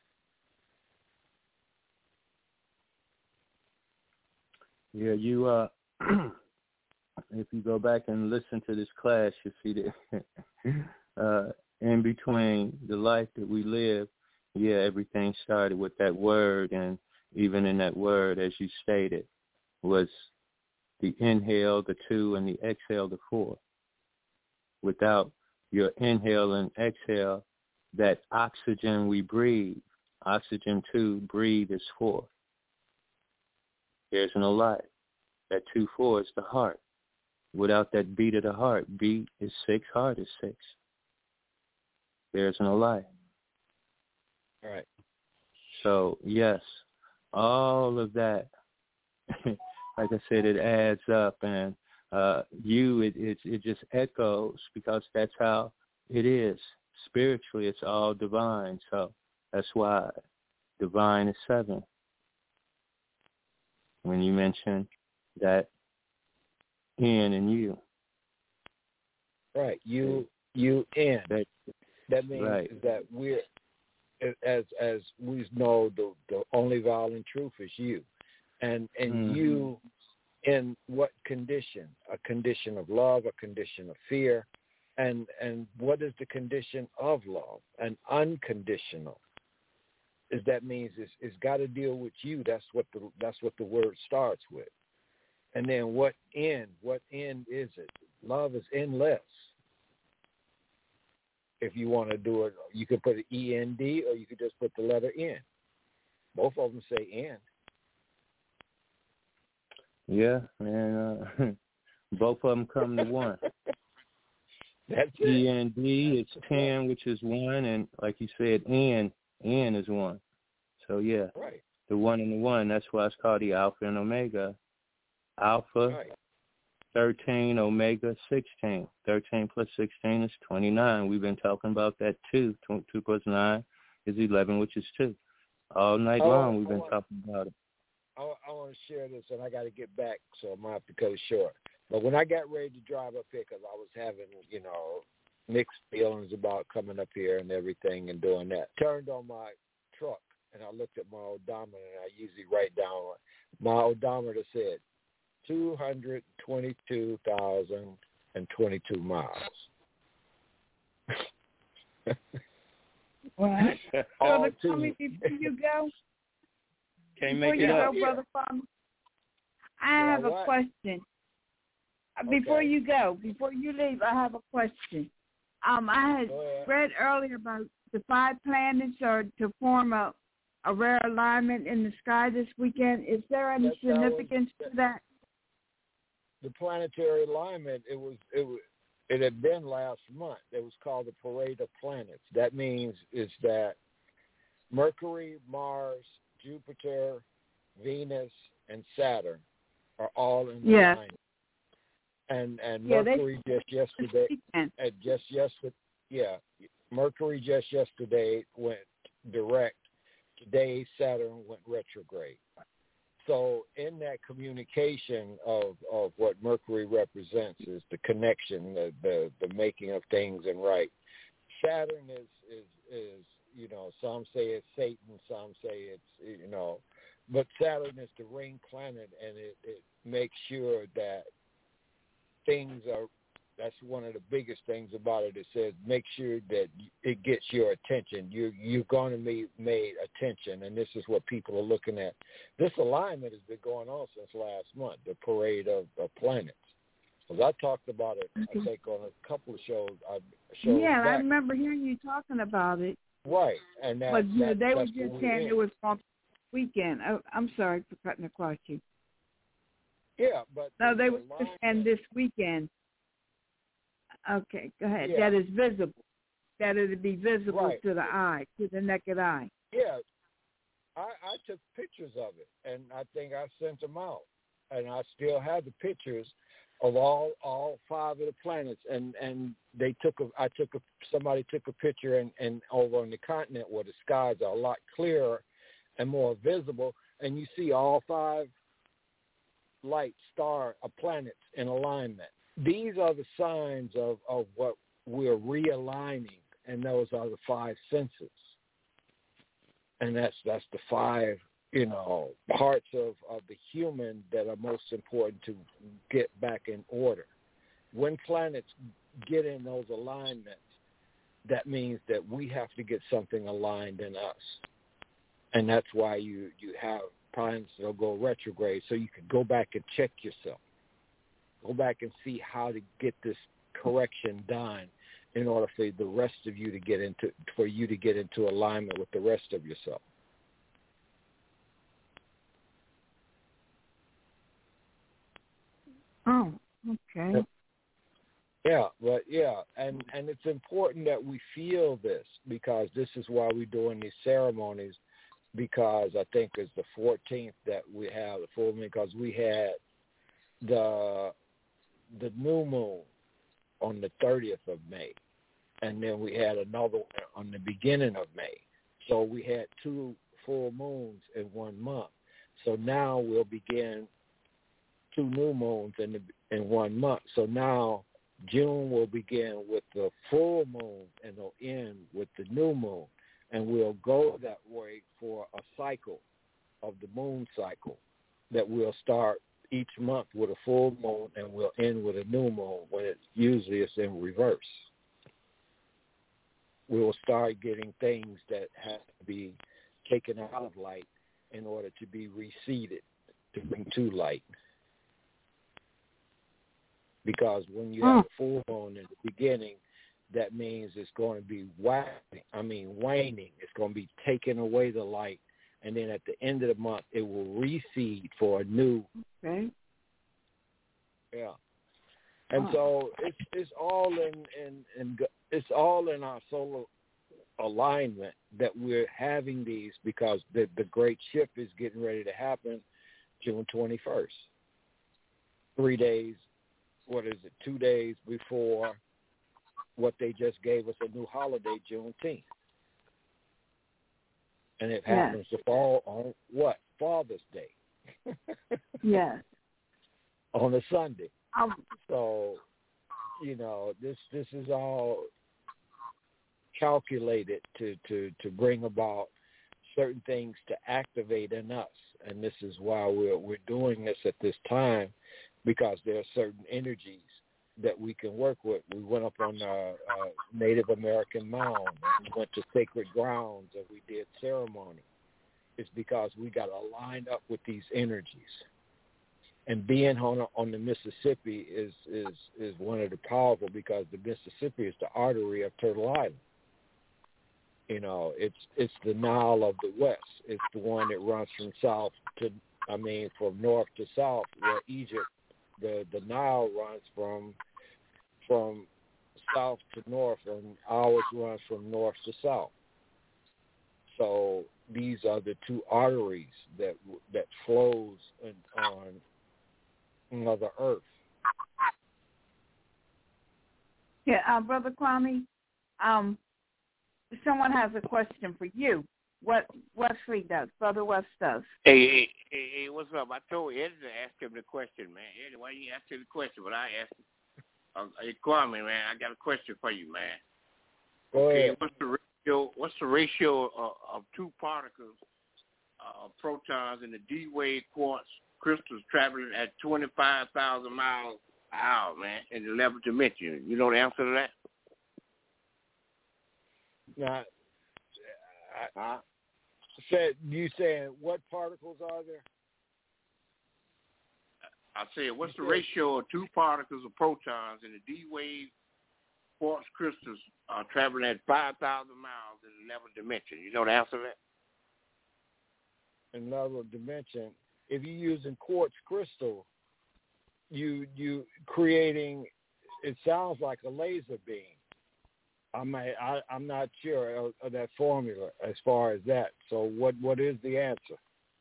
Speaker 4: Yeah, you. Uh, if you go back and listen to this class, you see that uh, in between the life that we live, yeah, everything started with that word, and even in that word, as you stated, was the inhale, the two, and the exhale, the four. Without your inhale and exhale, that oxygen we breathe, oxygen two, breathe is four. There's no lie. That two, four is the heart. Without that beat of the heart, beat is six, heart is six. There's no lie.
Speaker 6: All right.
Speaker 4: So, yes, all of that, like I said, it adds up, and uh, you, it, it it just echoes because that's how it is. Spiritually, it's all divine. So that's why divine is seven. When you mention that in and you.
Speaker 6: Right, you, you in.
Speaker 4: That,
Speaker 6: that means
Speaker 4: right.
Speaker 6: that we're, as as we know, the, the only vowel in truth is you. And and mm-hmm. you in what condition? A condition of love, a condition of fear. And and what is the condition of love? An unconditional. Is that means it's, it's got to deal with you. That's what the that's what the word starts with. And then what end? What end is it? Love is endless. If you want to do it, you could put an E N D or you could just put the letter N. Both of them say end.
Speaker 4: Yeah, and uh, both of them come to one.
Speaker 6: That's it.
Speaker 4: E N D is ten, which is one, and like you said, N, N is one. So, yeah,
Speaker 6: right.
Speaker 4: The one and the one, that's why it's called the Alpha and Omega. Alpha,
Speaker 6: right.
Speaker 4: thirteen, Omega, sixteen. thirteen plus sixteen is twenty-nine. We've been talking about that, too. two plus nine is eleven, which is two. All night
Speaker 6: oh,
Speaker 4: long we've been
Speaker 6: want,
Speaker 4: talking about it.
Speaker 6: I, I want to share this, and I got to get back, so I'm going to have to cut it short. But when I got ready to drive up here, because I was having, you know, mixed feelings about coming up here and everything and doing that, turned on my truck, and I looked at my odometer, and I usually write down, my odometer said two hundred twenty-two thousand twenty-two miles.
Speaker 3: What?
Speaker 6: All
Speaker 3: so tell me before you go.
Speaker 4: Can't
Speaker 3: before
Speaker 4: make
Speaker 3: you
Speaker 4: it
Speaker 3: go,
Speaker 4: up.
Speaker 3: Brother Farmer, I
Speaker 6: yeah,
Speaker 3: have a
Speaker 6: what?
Speaker 3: question. Before
Speaker 6: okay.
Speaker 3: you go, before you leave, I have a question. Um, I had
Speaker 6: Go
Speaker 3: read earlier about the five planets are to form a, a rare alignment in the sky this weekend. Is there any
Speaker 6: That- that was-
Speaker 3: significance to that?
Speaker 6: The planetary alignment, it was it was it had been last month. It was called the Parade of Planets. That means is that Mercury, Mars, Jupiter, Venus, and Saturn are all in
Speaker 3: Yeah.
Speaker 6: alignment. And and
Speaker 3: Yeah,
Speaker 6: Mercury
Speaker 3: they,
Speaker 6: just yesterday,
Speaker 3: weekend.
Speaker 6: uh, just yesterday, yeah, Mercury just yesterday went direct. Today Saturn went retrograde. So in that communication of, of what Mercury represents is the connection, the, the, the making of things and right. Saturn is, is, is, you know, some say it's Satan, some say it's, you know, but Saturn is the ring planet, and it, it makes sure that things are. That's one of the biggest things about it. It says make sure that it gets your attention. You you're going to be made attention, and this is what people are looking at. This alignment has been going on since last month, the parade of, of planets. Because I talked about it, I think, on a couple of shows. I shows
Speaker 3: yeah,
Speaker 6: back.
Speaker 3: I remember hearing you talking about it.
Speaker 6: Right, and that,
Speaker 3: but
Speaker 6: that,
Speaker 3: they were
Speaker 6: that's
Speaker 3: just
Speaker 6: what
Speaker 3: saying
Speaker 6: in.
Speaker 3: it was on weekend. I, I'm sorry for cutting across you.
Speaker 6: Yeah, but
Speaker 3: no, they
Speaker 6: the
Speaker 3: were just saying this weekend. Okay, go ahead.
Speaker 6: Yeah.
Speaker 3: That is visible. That it would be visible
Speaker 6: right.
Speaker 3: to the eye, to the naked eye.
Speaker 6: Yeah, I, I took pictures of it, and I think I sent them out, and I still have the pictures of all all five of the planets, and, and they took a I took a somebody took a picture and, and over on the continent where the skies are a lot clearer and more visible, and you see all five light star uh, planets in alignment. These are the signs of, of what we're realigning, and those are the five senses. And that's that's the five, you know, parts of, of the human that are most important to get back in order. When planets get in those alignments, that means that we have to get something aligned in us. And that's why you, you have planets that will go retrograde, so you can go back and check yourself. Go back and see how to get this correction done in order for the rest of you to get into, for you to get into alignment with the rest of yourself.
Speaker 3: Oh, okay.
Speaker 6: Yeah, but yeah, and, and it's important that we feel this, because this is why we're doing these ceremonies, because I think it's the fourteenth that we have the full moon, because we had the the new moon on the thirtieth of May, and then we had another one on the beginning of May. So we had two full moons in one month. So now we'll begin two new moons in the, in one month. So now June will begin with the full moon, and it'll end with the new moon. And we'll go that way for a cycle of the moon cycle that we'll start each month with a full moon, and we'll end with a new moon, when it usually it's in reverse. We will start getting things that have to be taken out of light in order to be reseeded, to bring to light. Because when you have a full moon in the beginning, that means it's going to be waxing, I mean waning. It's going to be taking away the light, and then at the end of the month, it will reseed for a new.
Speaker 3: Okay.
Speaker 6: Yeah. And so it's it's all in, in, in it's all in our solar alignment that we're having these, because the the great shift is getting ready to happen June twenty-first. Three days, what is it, two days before what they just gave us a new holiday, Juneteenth. And it happens yes. to fall on what? Father's Day.
Speaker 3: Yes.
Speaker 6: On a Sunday.
Speaker 3: Um,
Speaker 6: so, you know, this this is all calculated to, to, to bring about certain things to activate in us. And this is why we're we're doing this at this time, because there are certain energies that we can work with. We went up on a, a Native American mound. We went to sacred grounds, and we did ceremony. It's because we got to line up with these energies. And being on, on the Mississippi is, is, is one of the powerful, because the Mississippi is the artery of Turtle Island. You know, it's it's the Nile of the West. It's the one that runs from south to, I mean, from north to south, where Egypt, the, the Nile runs from from south to north, and ours runs from north to south. So these are the two arteries that that flows in, on Mother Earth.
Speaker 3: Yeah, uh, Brother Kwame, um, someone has a question for you. What Wesley does, Brother West does.
Speaker 7: Hey, hey, hey, hey, what's up? I told Eddie to ask him the question, man. Eddie, why you ask him the question? But I asked him. Uh, hey, Kwame, man, I got a question for you, man.
Speaker 6: Go
Speaker 7: okay,
Speaker 6: ahead.
Speaker 7: what's the ratio? What's the ratio of, of two particles uh, protons in the D-Wave quartz crystals traveling at twenty-five thousand miles an hour, man, in the eleventh dimension. You know the answer to that?
Speaker 6: Now, I, I said, you saying what particles are there?
Speaker 7: I said, what's the ratio of two particles of protons in the D-Wave quartz crystals uh, traveling at five thousand miles in the eleventh dimension? You know the answer to that?
Speaker 6: Another dimension. If you're using quartz crystal, you you creating. It sounds like a laser beam. I may, I I'm not sure of, of that formula as far as that. So what what is the answer?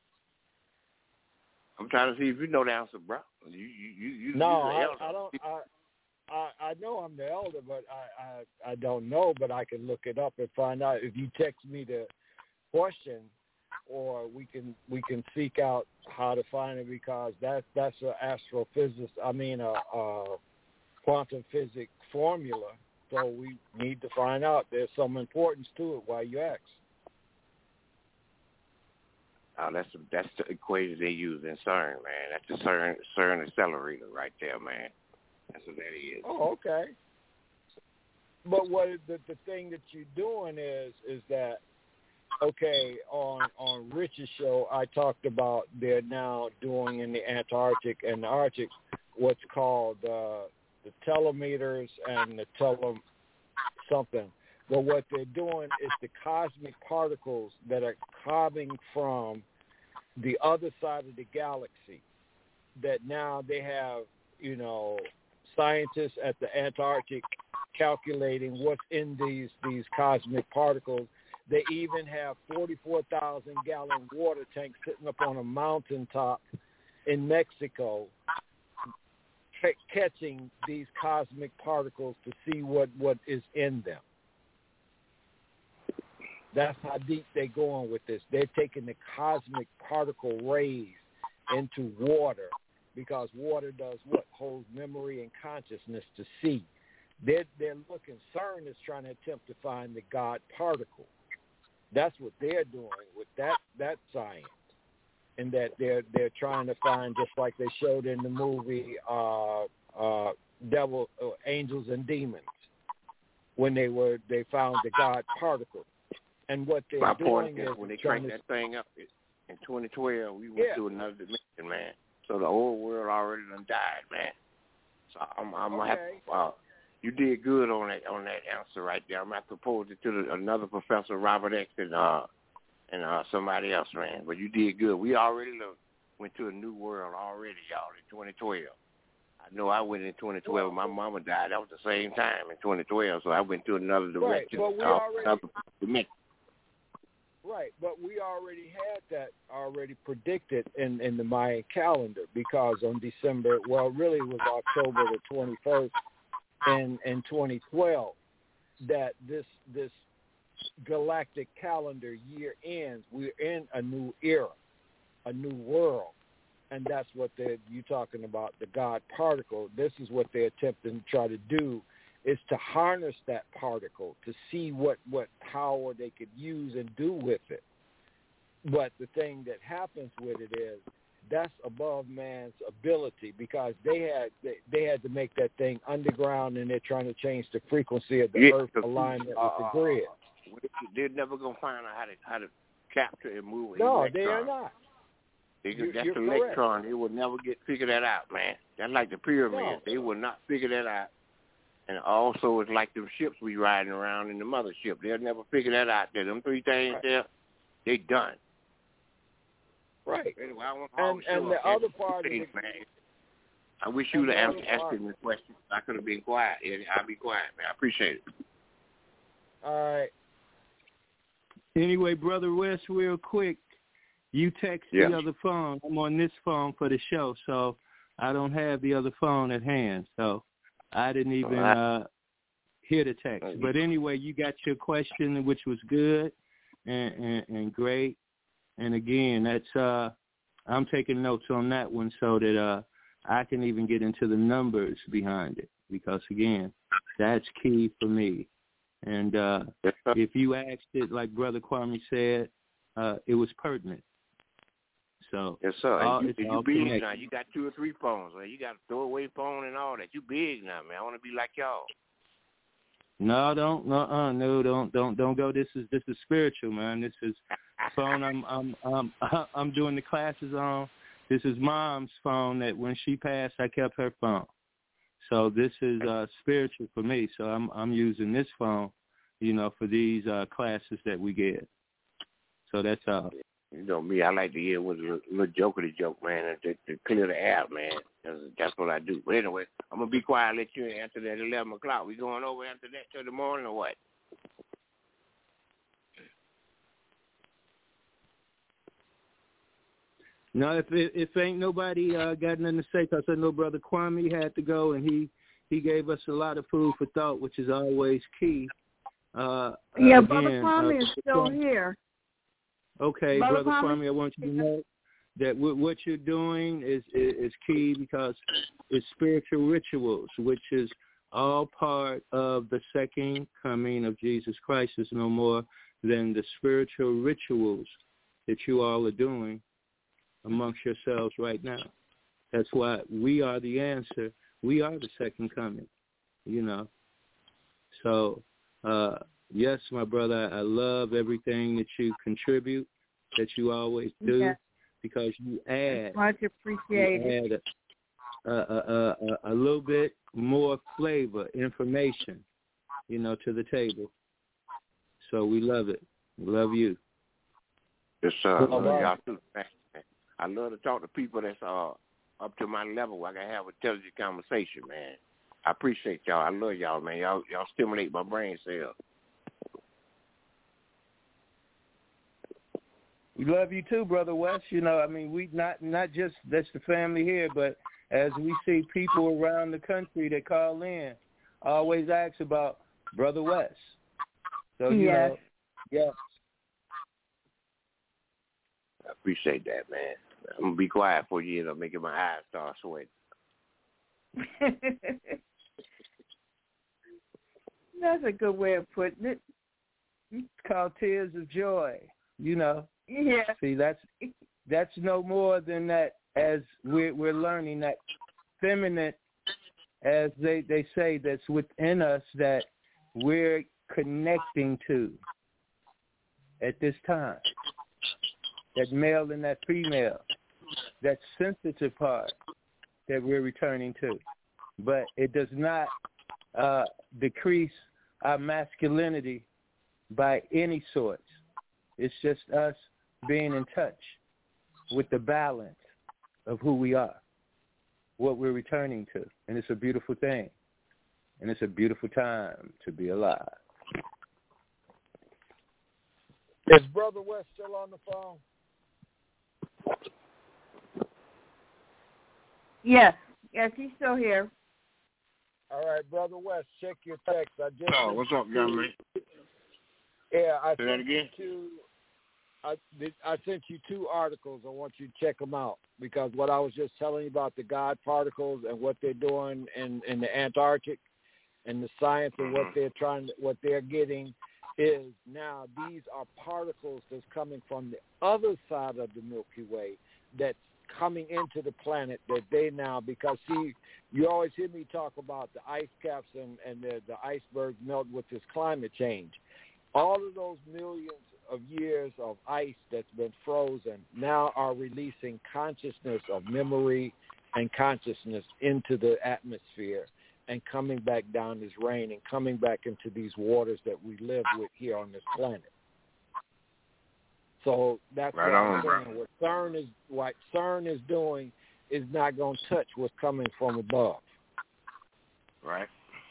Speaker 7: I'm trying to see if you know the answer, bro. You you you, you
Speaker 6: no,
Speaker 7: I,
Speaker 6: I don't. I, I I know I'm the elder, but I, I I don't know. But I can look it up and find out. If you text me the question, or we can we can seek out how to find it, because that's that's an astrophysicist. I mean a, a quantum physics formula. So we need to find out. There's some importance to it. Why you ask?
Speaker 7: Oh, that's that's the equation they use in CERN, man. That's the CERN CERN accelerator right there, man. That's what that is.
Speaker 6: Oh, okay. But what the the thing that you're doing is is that okay, on on Rich's show, I talked about they're now doing in the Antarctic and the Arctic what's called uh, the telemeters and the tele something. But what they're doing is the cosmic particles that are coming from the other side of the galaxy, that now they have, you know, scientists at the Antarctic calculating what's in these these cosmic particles. They even have forty-four thousand gallon water tanks sitting up on a mountaintop in Mexico c- catching these cosmic particles to see what, what is in them. That's how deep they're going with this. They're taking the cosmic particle rays into water, because water does what? Holds memory and consciousness to see. They're, they're looking, CERN is trying to attempt to find the God particle. That's what they're doing with that, that science. And that they're they're trying to find, just like they showed in the movie uh, uh, Devil, uh, Angels and Demons, when they were they found the God particle. And what they're
Speaker 7: My
Speaker 6: doing
Speaker 7: point
Speaker 6: is,
Speaker 7: is when they cranked that thing up in twenty twelve, we went
Speaker 6: yeah.
Speaker 7: to another dimension, man. So the whole world already done died, man. So I'm, I'm
Speaker 6: okay.
Speaker 7: gonna have to, uh, you did good on that on that answer right there. I'm gonna have to pose it to the, another professor, Robert X, and uh and uh somebody else, man. But you did good. We already look, went to a new world already, y'all, in twenty twelve. I know I went in twenty twelve. My mama died. That was the same time in twenty twelve. So I went to another direction.
Speaker 6: Right, but we
Speaker 7: uh,
Speaker 6: already.
Speaker 7: Another dimension.
Speaker 6: Right, but we already had that already predicted in, in the Mayan calendar, because on December, well, really it was October the twenty-first in, in twenty twelve, that this this galactic calendar year ends. We're in a new era, a new world, and that's what they're, you talking about, the God particle. This is what they're attempting to try to do, is to harness that particle to see what, what power they could use and do with it. But the thing that happens with it is that's above man's ability, because they had they, they had to make that thing underground, and they're trying to change the frequency of the
Speaker 7: yeah,
Speaker 6: Earth alignment
Speaker 7: uh,
Speaker 6: with the grid.
Speaker 7: They're never gonna find out how to how to capture and move.
Speaker 6: No,
Speaker 7: electron.
Speaker 6: they are not.
Speaker 7: They,
Speaker 6: You're,
Speaker 7: that's
Speaker 6: you're
Speaker 7: the
Speaker 6: correct.
Speaker 7: electron. They will never get figure that out, man. That's like the pyramids.
Speaker 6: No.
Speaker 7: They will not figure that out. And also, it's like them ships we riding around in the mothership. They'll never figure that out. There, them three things
Speaker 6: Right.
Speaker 7: there, they done.
Speaker 6: Right.
Speaker 7: Anyway, I want
Speaker 6: And, and the other part of
Speaker 7: things,
Speaker 6: the,
Speaker 7: man. I wish you would
Speaker 6: and
Speaker 7: have
Speaker 6: the
Speaker 7: answered
Speaker 6: other
Speaker 7: asking the question. I could have been quiet. Eddie. I'll be quiet, man. I appreciate it.
Speaker 6: all right.
Speaker 4: Anyway, Brother West, real quick, you text
Speaker 7: Yeah.
Speaker 4: the other phone. I'm on this phone for the show, so I don't have the other phone at hand. So I didn't even uh, hear the text. But anyway, you got your question, which was good and, and, and great. And again, that's uh, I'm taking notes on that one so that uh, I can even get into the numbers behind it, because again, that's key for me. And uh, if you asked it, like Brother Kwame said, uh, it was pertinent. So
Speaker 7: yes, sir.
Speaker 4: all,
Speaker 7: And you,
Speaker 4: it's
Speaker 7: and
Speaker 4: all
Speaker 7: you big
Speaker 4: connected.
Speaker 7: now. You got two or three phones. Man. You got a throwaway phone and all that. You big now, man. I want to be like y'all.
Speaker 4: No, don't, no, uh, no, don't, don't, don't go. This is this is spiritual, man. This is phone. I'm, I'm, I'm, I'm doing the classes on. This is Mom's phone. That when she passed, I kept her phone. So this is uh, spiritual for me. So I'm, I'm using this phone, you know, for these uh, classes that we get. So that's all.
Speaker 7: You know me, I like to hear with a little joke of the joke, man, to, to clear the air, man. That's, that's what I do. But anyway, I'm going to be quiet and let you answer that eleven o'clock. We going over after that till the morning or what?
Speaker 4: No, if if ain't nobody uh, got nothing to say, because I know Brother Kwame had to go, and he, he gave us a lot of food for thought, which is always key. Uh,
Speaker 3: yeah,
Speaker 4: again,
Speaker 3: Brother Kwame
Speaker 4: uh,
Speaker 3: is still here.
Speaker 4: Okay,
Speaker 3: Brother
Speaker 4: Brother
Speaker 3: Kwame,
Speaker 4: Kwame, I want you to know that what you're doing is, is is key, because it's spiritual rituals, which is all part of the second coming of Jesus Christ. Is no more than the spiritual rituals that you all are doing amongst yourselves right now. That's why we are the answer. We are the second coming, you know. So, uh, yes, my brother, I love everything that you contribute, that you always do,
Speaker 3: yeah.
Speaker 4: because you add,
Speaker 3: Much appreciated.
Speaker 4: you add a, a, a, a, a little bit more flavor, information, you know, to the table. So we love it. We love you.
Speaker 7: Yes, sir. I love
Speaker 6: right.
Speaker 7: y'all too. I love to talk to people that's uh, up to my level. I can have a intelligent conversation, man. I appreciate y'all. I love y'all, man. Y'all, y'all stimulate my brain cells.
Speaker 4: We love you too, Brother West. You know, I mean, we not not just that's the family here, but as we see people around the country that call in, always ask about Brother West. So you
Speaker 3: yes.
Speaker 4: know, yeah.
Speaker 7: I appreciate that, man. I'm gonna be quiet for you, you know, making my eyes start sweating.
Speaker 3: That's a good way of putting it.
Speaker 4: It's called tears of joy. You know.
Speaker 3: Yeah.
Speaker 4: See, that's that's no more than that. As we're we're learning that feminine, as they they say, that's within us that we're connecting to at this time. That male and that female, that sensitive part that we're returning to. But it does not uh, decrease our masculinity by any sort. It's just us being in touch with the balance of who we are, what we're returning to. And it's a beautiful thing. And it's a beautiful time to be alive.
Speaker 6: Is Brother West still on the phone?
Speaker 3: Yes. Yes, he's still here.
Speaker 6: All right, Brother West, check your text. I just
Speaker 7: Oh, what's up, young man?
Speaker 6: Yeah, I
Speaker 7: Say that
Speaker 6: sent
Speaker 7: again?
Speaker 6: you two. I did, I sent you two articles. I want you to check them out, because what I was just telling you about the God particles and what they're doing in, in the Antarctic, and the science and what they're trying, what they're getting, is now these are particles that's coming from the other side of the Milky Way that's coming into the planet that they now, because see, you always hear me talk about the ice caps and, and the, the icebergs melt with this climate change. All of those millions of years of ice that's been frozen now are releasing consciousness of memory and consciousness into the atmosphere and coming back down as rain and coming back into these waters that we live with here on this planet. So that's
Speaker 7: Right
Speaker 6: what
Speaker 7: on,
Speaker 6: I'm saying.
Speaker 7: bro.
Speaker 6: What CERN is, what CERN is doing is not going to touch what's coming from above.
Speaker 7: Right.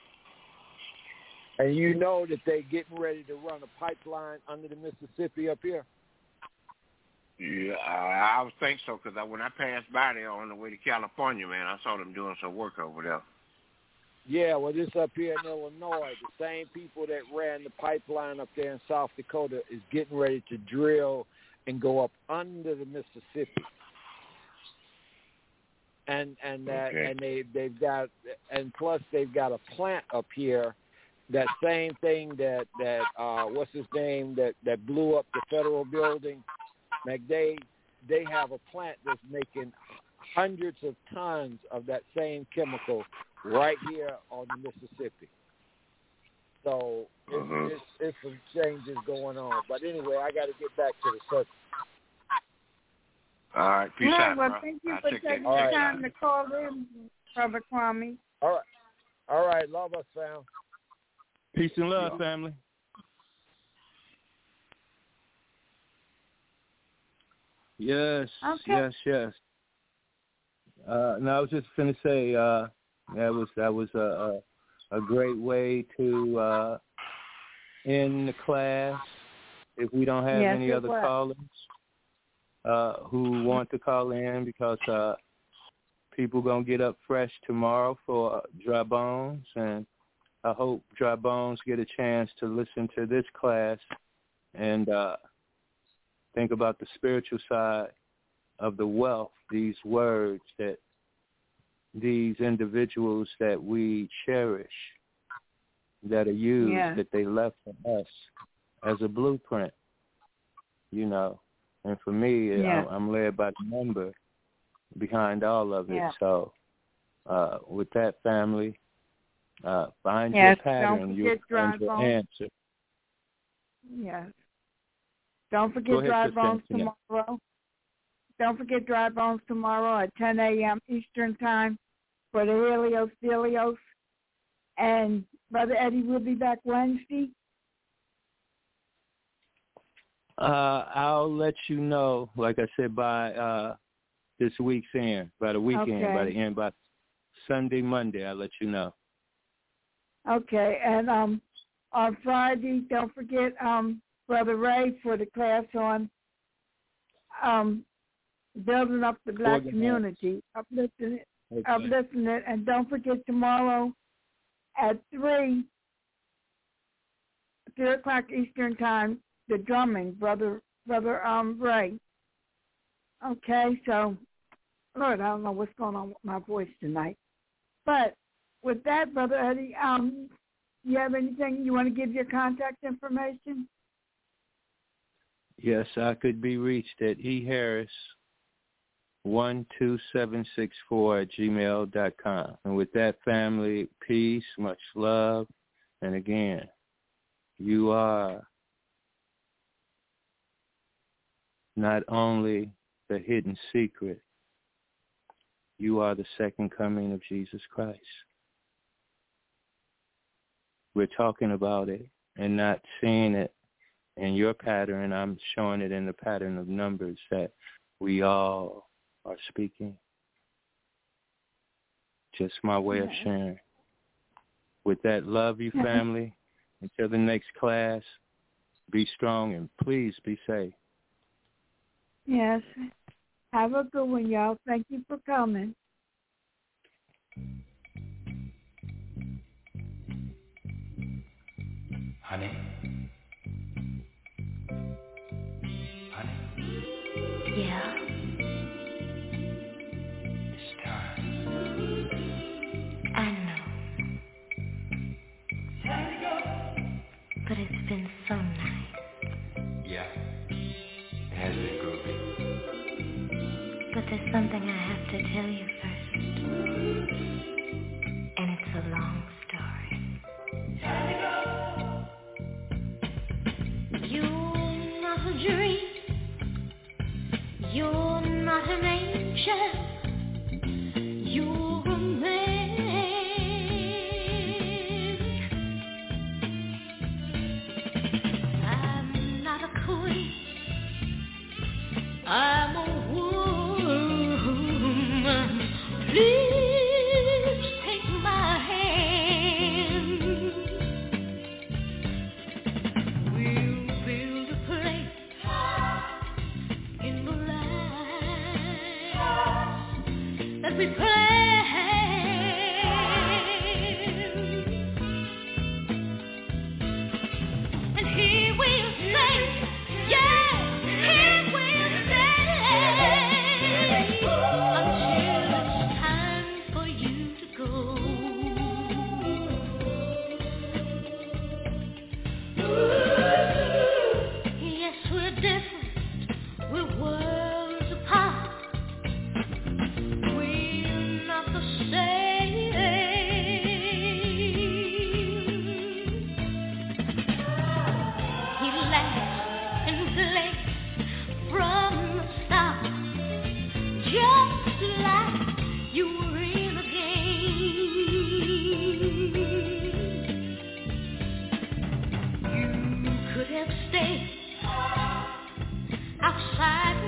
Speaker 6: And you know that they're getting ready to run a pipeline under the Mississippi up here.
Speaker 7: Yeah, I, I would think so, because when I passed by there on the way to California, man, I saw them doing some work over there.
Speaker 6: Yeah, well, this up here in Illinois, the same people that ran the pipeline up there in South Dakota is getting ready to drill and go up under the Mississippi. And and that
Speaker 7: Okay.
Speaker 6: and they they've got and plus they've got a plant up here, that same thing that that uh what's his name that that blew up the federal building, McDade. they have a plant that's making hundreds of tons of that same chemical right here on the Mississippi. So it's,
Speaker 7: mm-hmm.
Speaker 6: it's, it's some changes going on. But anyway, I got to get back to the circle.
Speaker 7: All right, peace
Speaker 3: yeah,
Speaker 7: out,
Speaker 3: well,
Speaker 7: bro.
Speaker 3: thank you
Speaker 7: I'll
Speaker 3: for
Speaker 7: check
Speaker 3: taking
Speaker 7: that.
Speaker 3: the
Speaker 6: Right.
Speaker 3: time to call in, Brother Kwame.
Speaker 6: All right. All right. Love us, fam.
Speaker 4: Peace and love,
Speaker 7: Yeah.
Speaker 4: family. Yes,
Speaker 3: Okay.
Speaker 4: yes, yes. Uh, no, I was just going to say uh, that was that was a a, a great way to uh, end the class. If we don't have
Speaker 3: Yes,
Speaker 4: any
Speaker 3: it
Speaker 4: other
Speaker 3: was.
Speaker 4: callers uh, who want to call in, because uh, people gonna get up fresh tomorrow for uh, Dry Bones, and I hope Dry Bones get a chance to listen to this class and uh, think about the spiritual side of the wealth, these words that these individuals that we cherish, that are used,
Speaker 3: Yeah.
Speaker 4: that they left for us as a blueprint, you know. And for me,
Speaker 3: Yeah.
Speaker 4: I'm, I'm led by the number behind all of it.
Speaker 3: Yeah.
Speaker 4: So uh, with that, family, uh, find
Speaker 3: Yes,
Speaker 4: your pattern,
Speaker 3: don't
Speaker 4: you'll
Speaker 3: forget Dry
Speaker 4: find your
Speaker 3: Bones.
Speaker 4: answer.
Speaker 3: Yes. Don't forget
Speaker 4: Go ahead,
Speaker 3: Dry
Speaker 4: Sister
Speaker 3: Bones
Speaker 4: Antoinette.
Speaker 3: tomorrow. Don't forget Dry Bones tomorrow at ten a.m. Eastern Time for the Helios Delios. And Brother Eddie will be back Wednesday.
Speaker 4: Uh, I'll let you know, like I said, by uh, this week's end, by the weekend,
Speaker 3: Okay.
Speaker 4: by the end, by Sunday, Monday, I'll let you know.
Speaker 3: Okay, and um, on Friday, don't forget um, Brother Ray for the class on um, building up the black
Speaker 4: Organize.
Speaker 3: community, uplifting it,
Speaker 4: Okay.
Speaker 3: uplifting it, and don't forget tomorrow at three, three o'clock Eastern Time, the drumming, Brother Brother um Ray. Okay, so Lord, I don't know what's going on with my voice tonight, but with that, Brother Eddie, um, you have anything you want to give your contact information?
Speaker 4: Yes, I could be reached at eharris one two seven six four at gmail dot com. And with that, family, peace, much love, and again, you are not only the hidden secret, you are the second coming of Jesus Christ. We're talking about it and not seeing it in your pattern. I'm showing it in the pattern of numbers that we all are speaking. Just my way of sharing. With that, love you, family. Until the next class, be strong and please be safe.
Speaker 3: Yes. Have a good one, y'all. Thank you for coming.
Speaker 2: Honey. Honey.
Speaker 8: Yeah.
Speaker 2: It's time.
Speaker 8: I know. But it's been so nice.
Speaker 2: Yeah. It has been groovy.
Speaker 8: But there's something I have to tell you first. And it's a long story. You're not a dream. You're not an angel. You're a man. I'm not a queen. I'm a woman. Please take my hand. We'll build a place in the land that we planned. And he will say, yeah, he will say, until it's time for you to go. Yes, we're different, we're worlds outside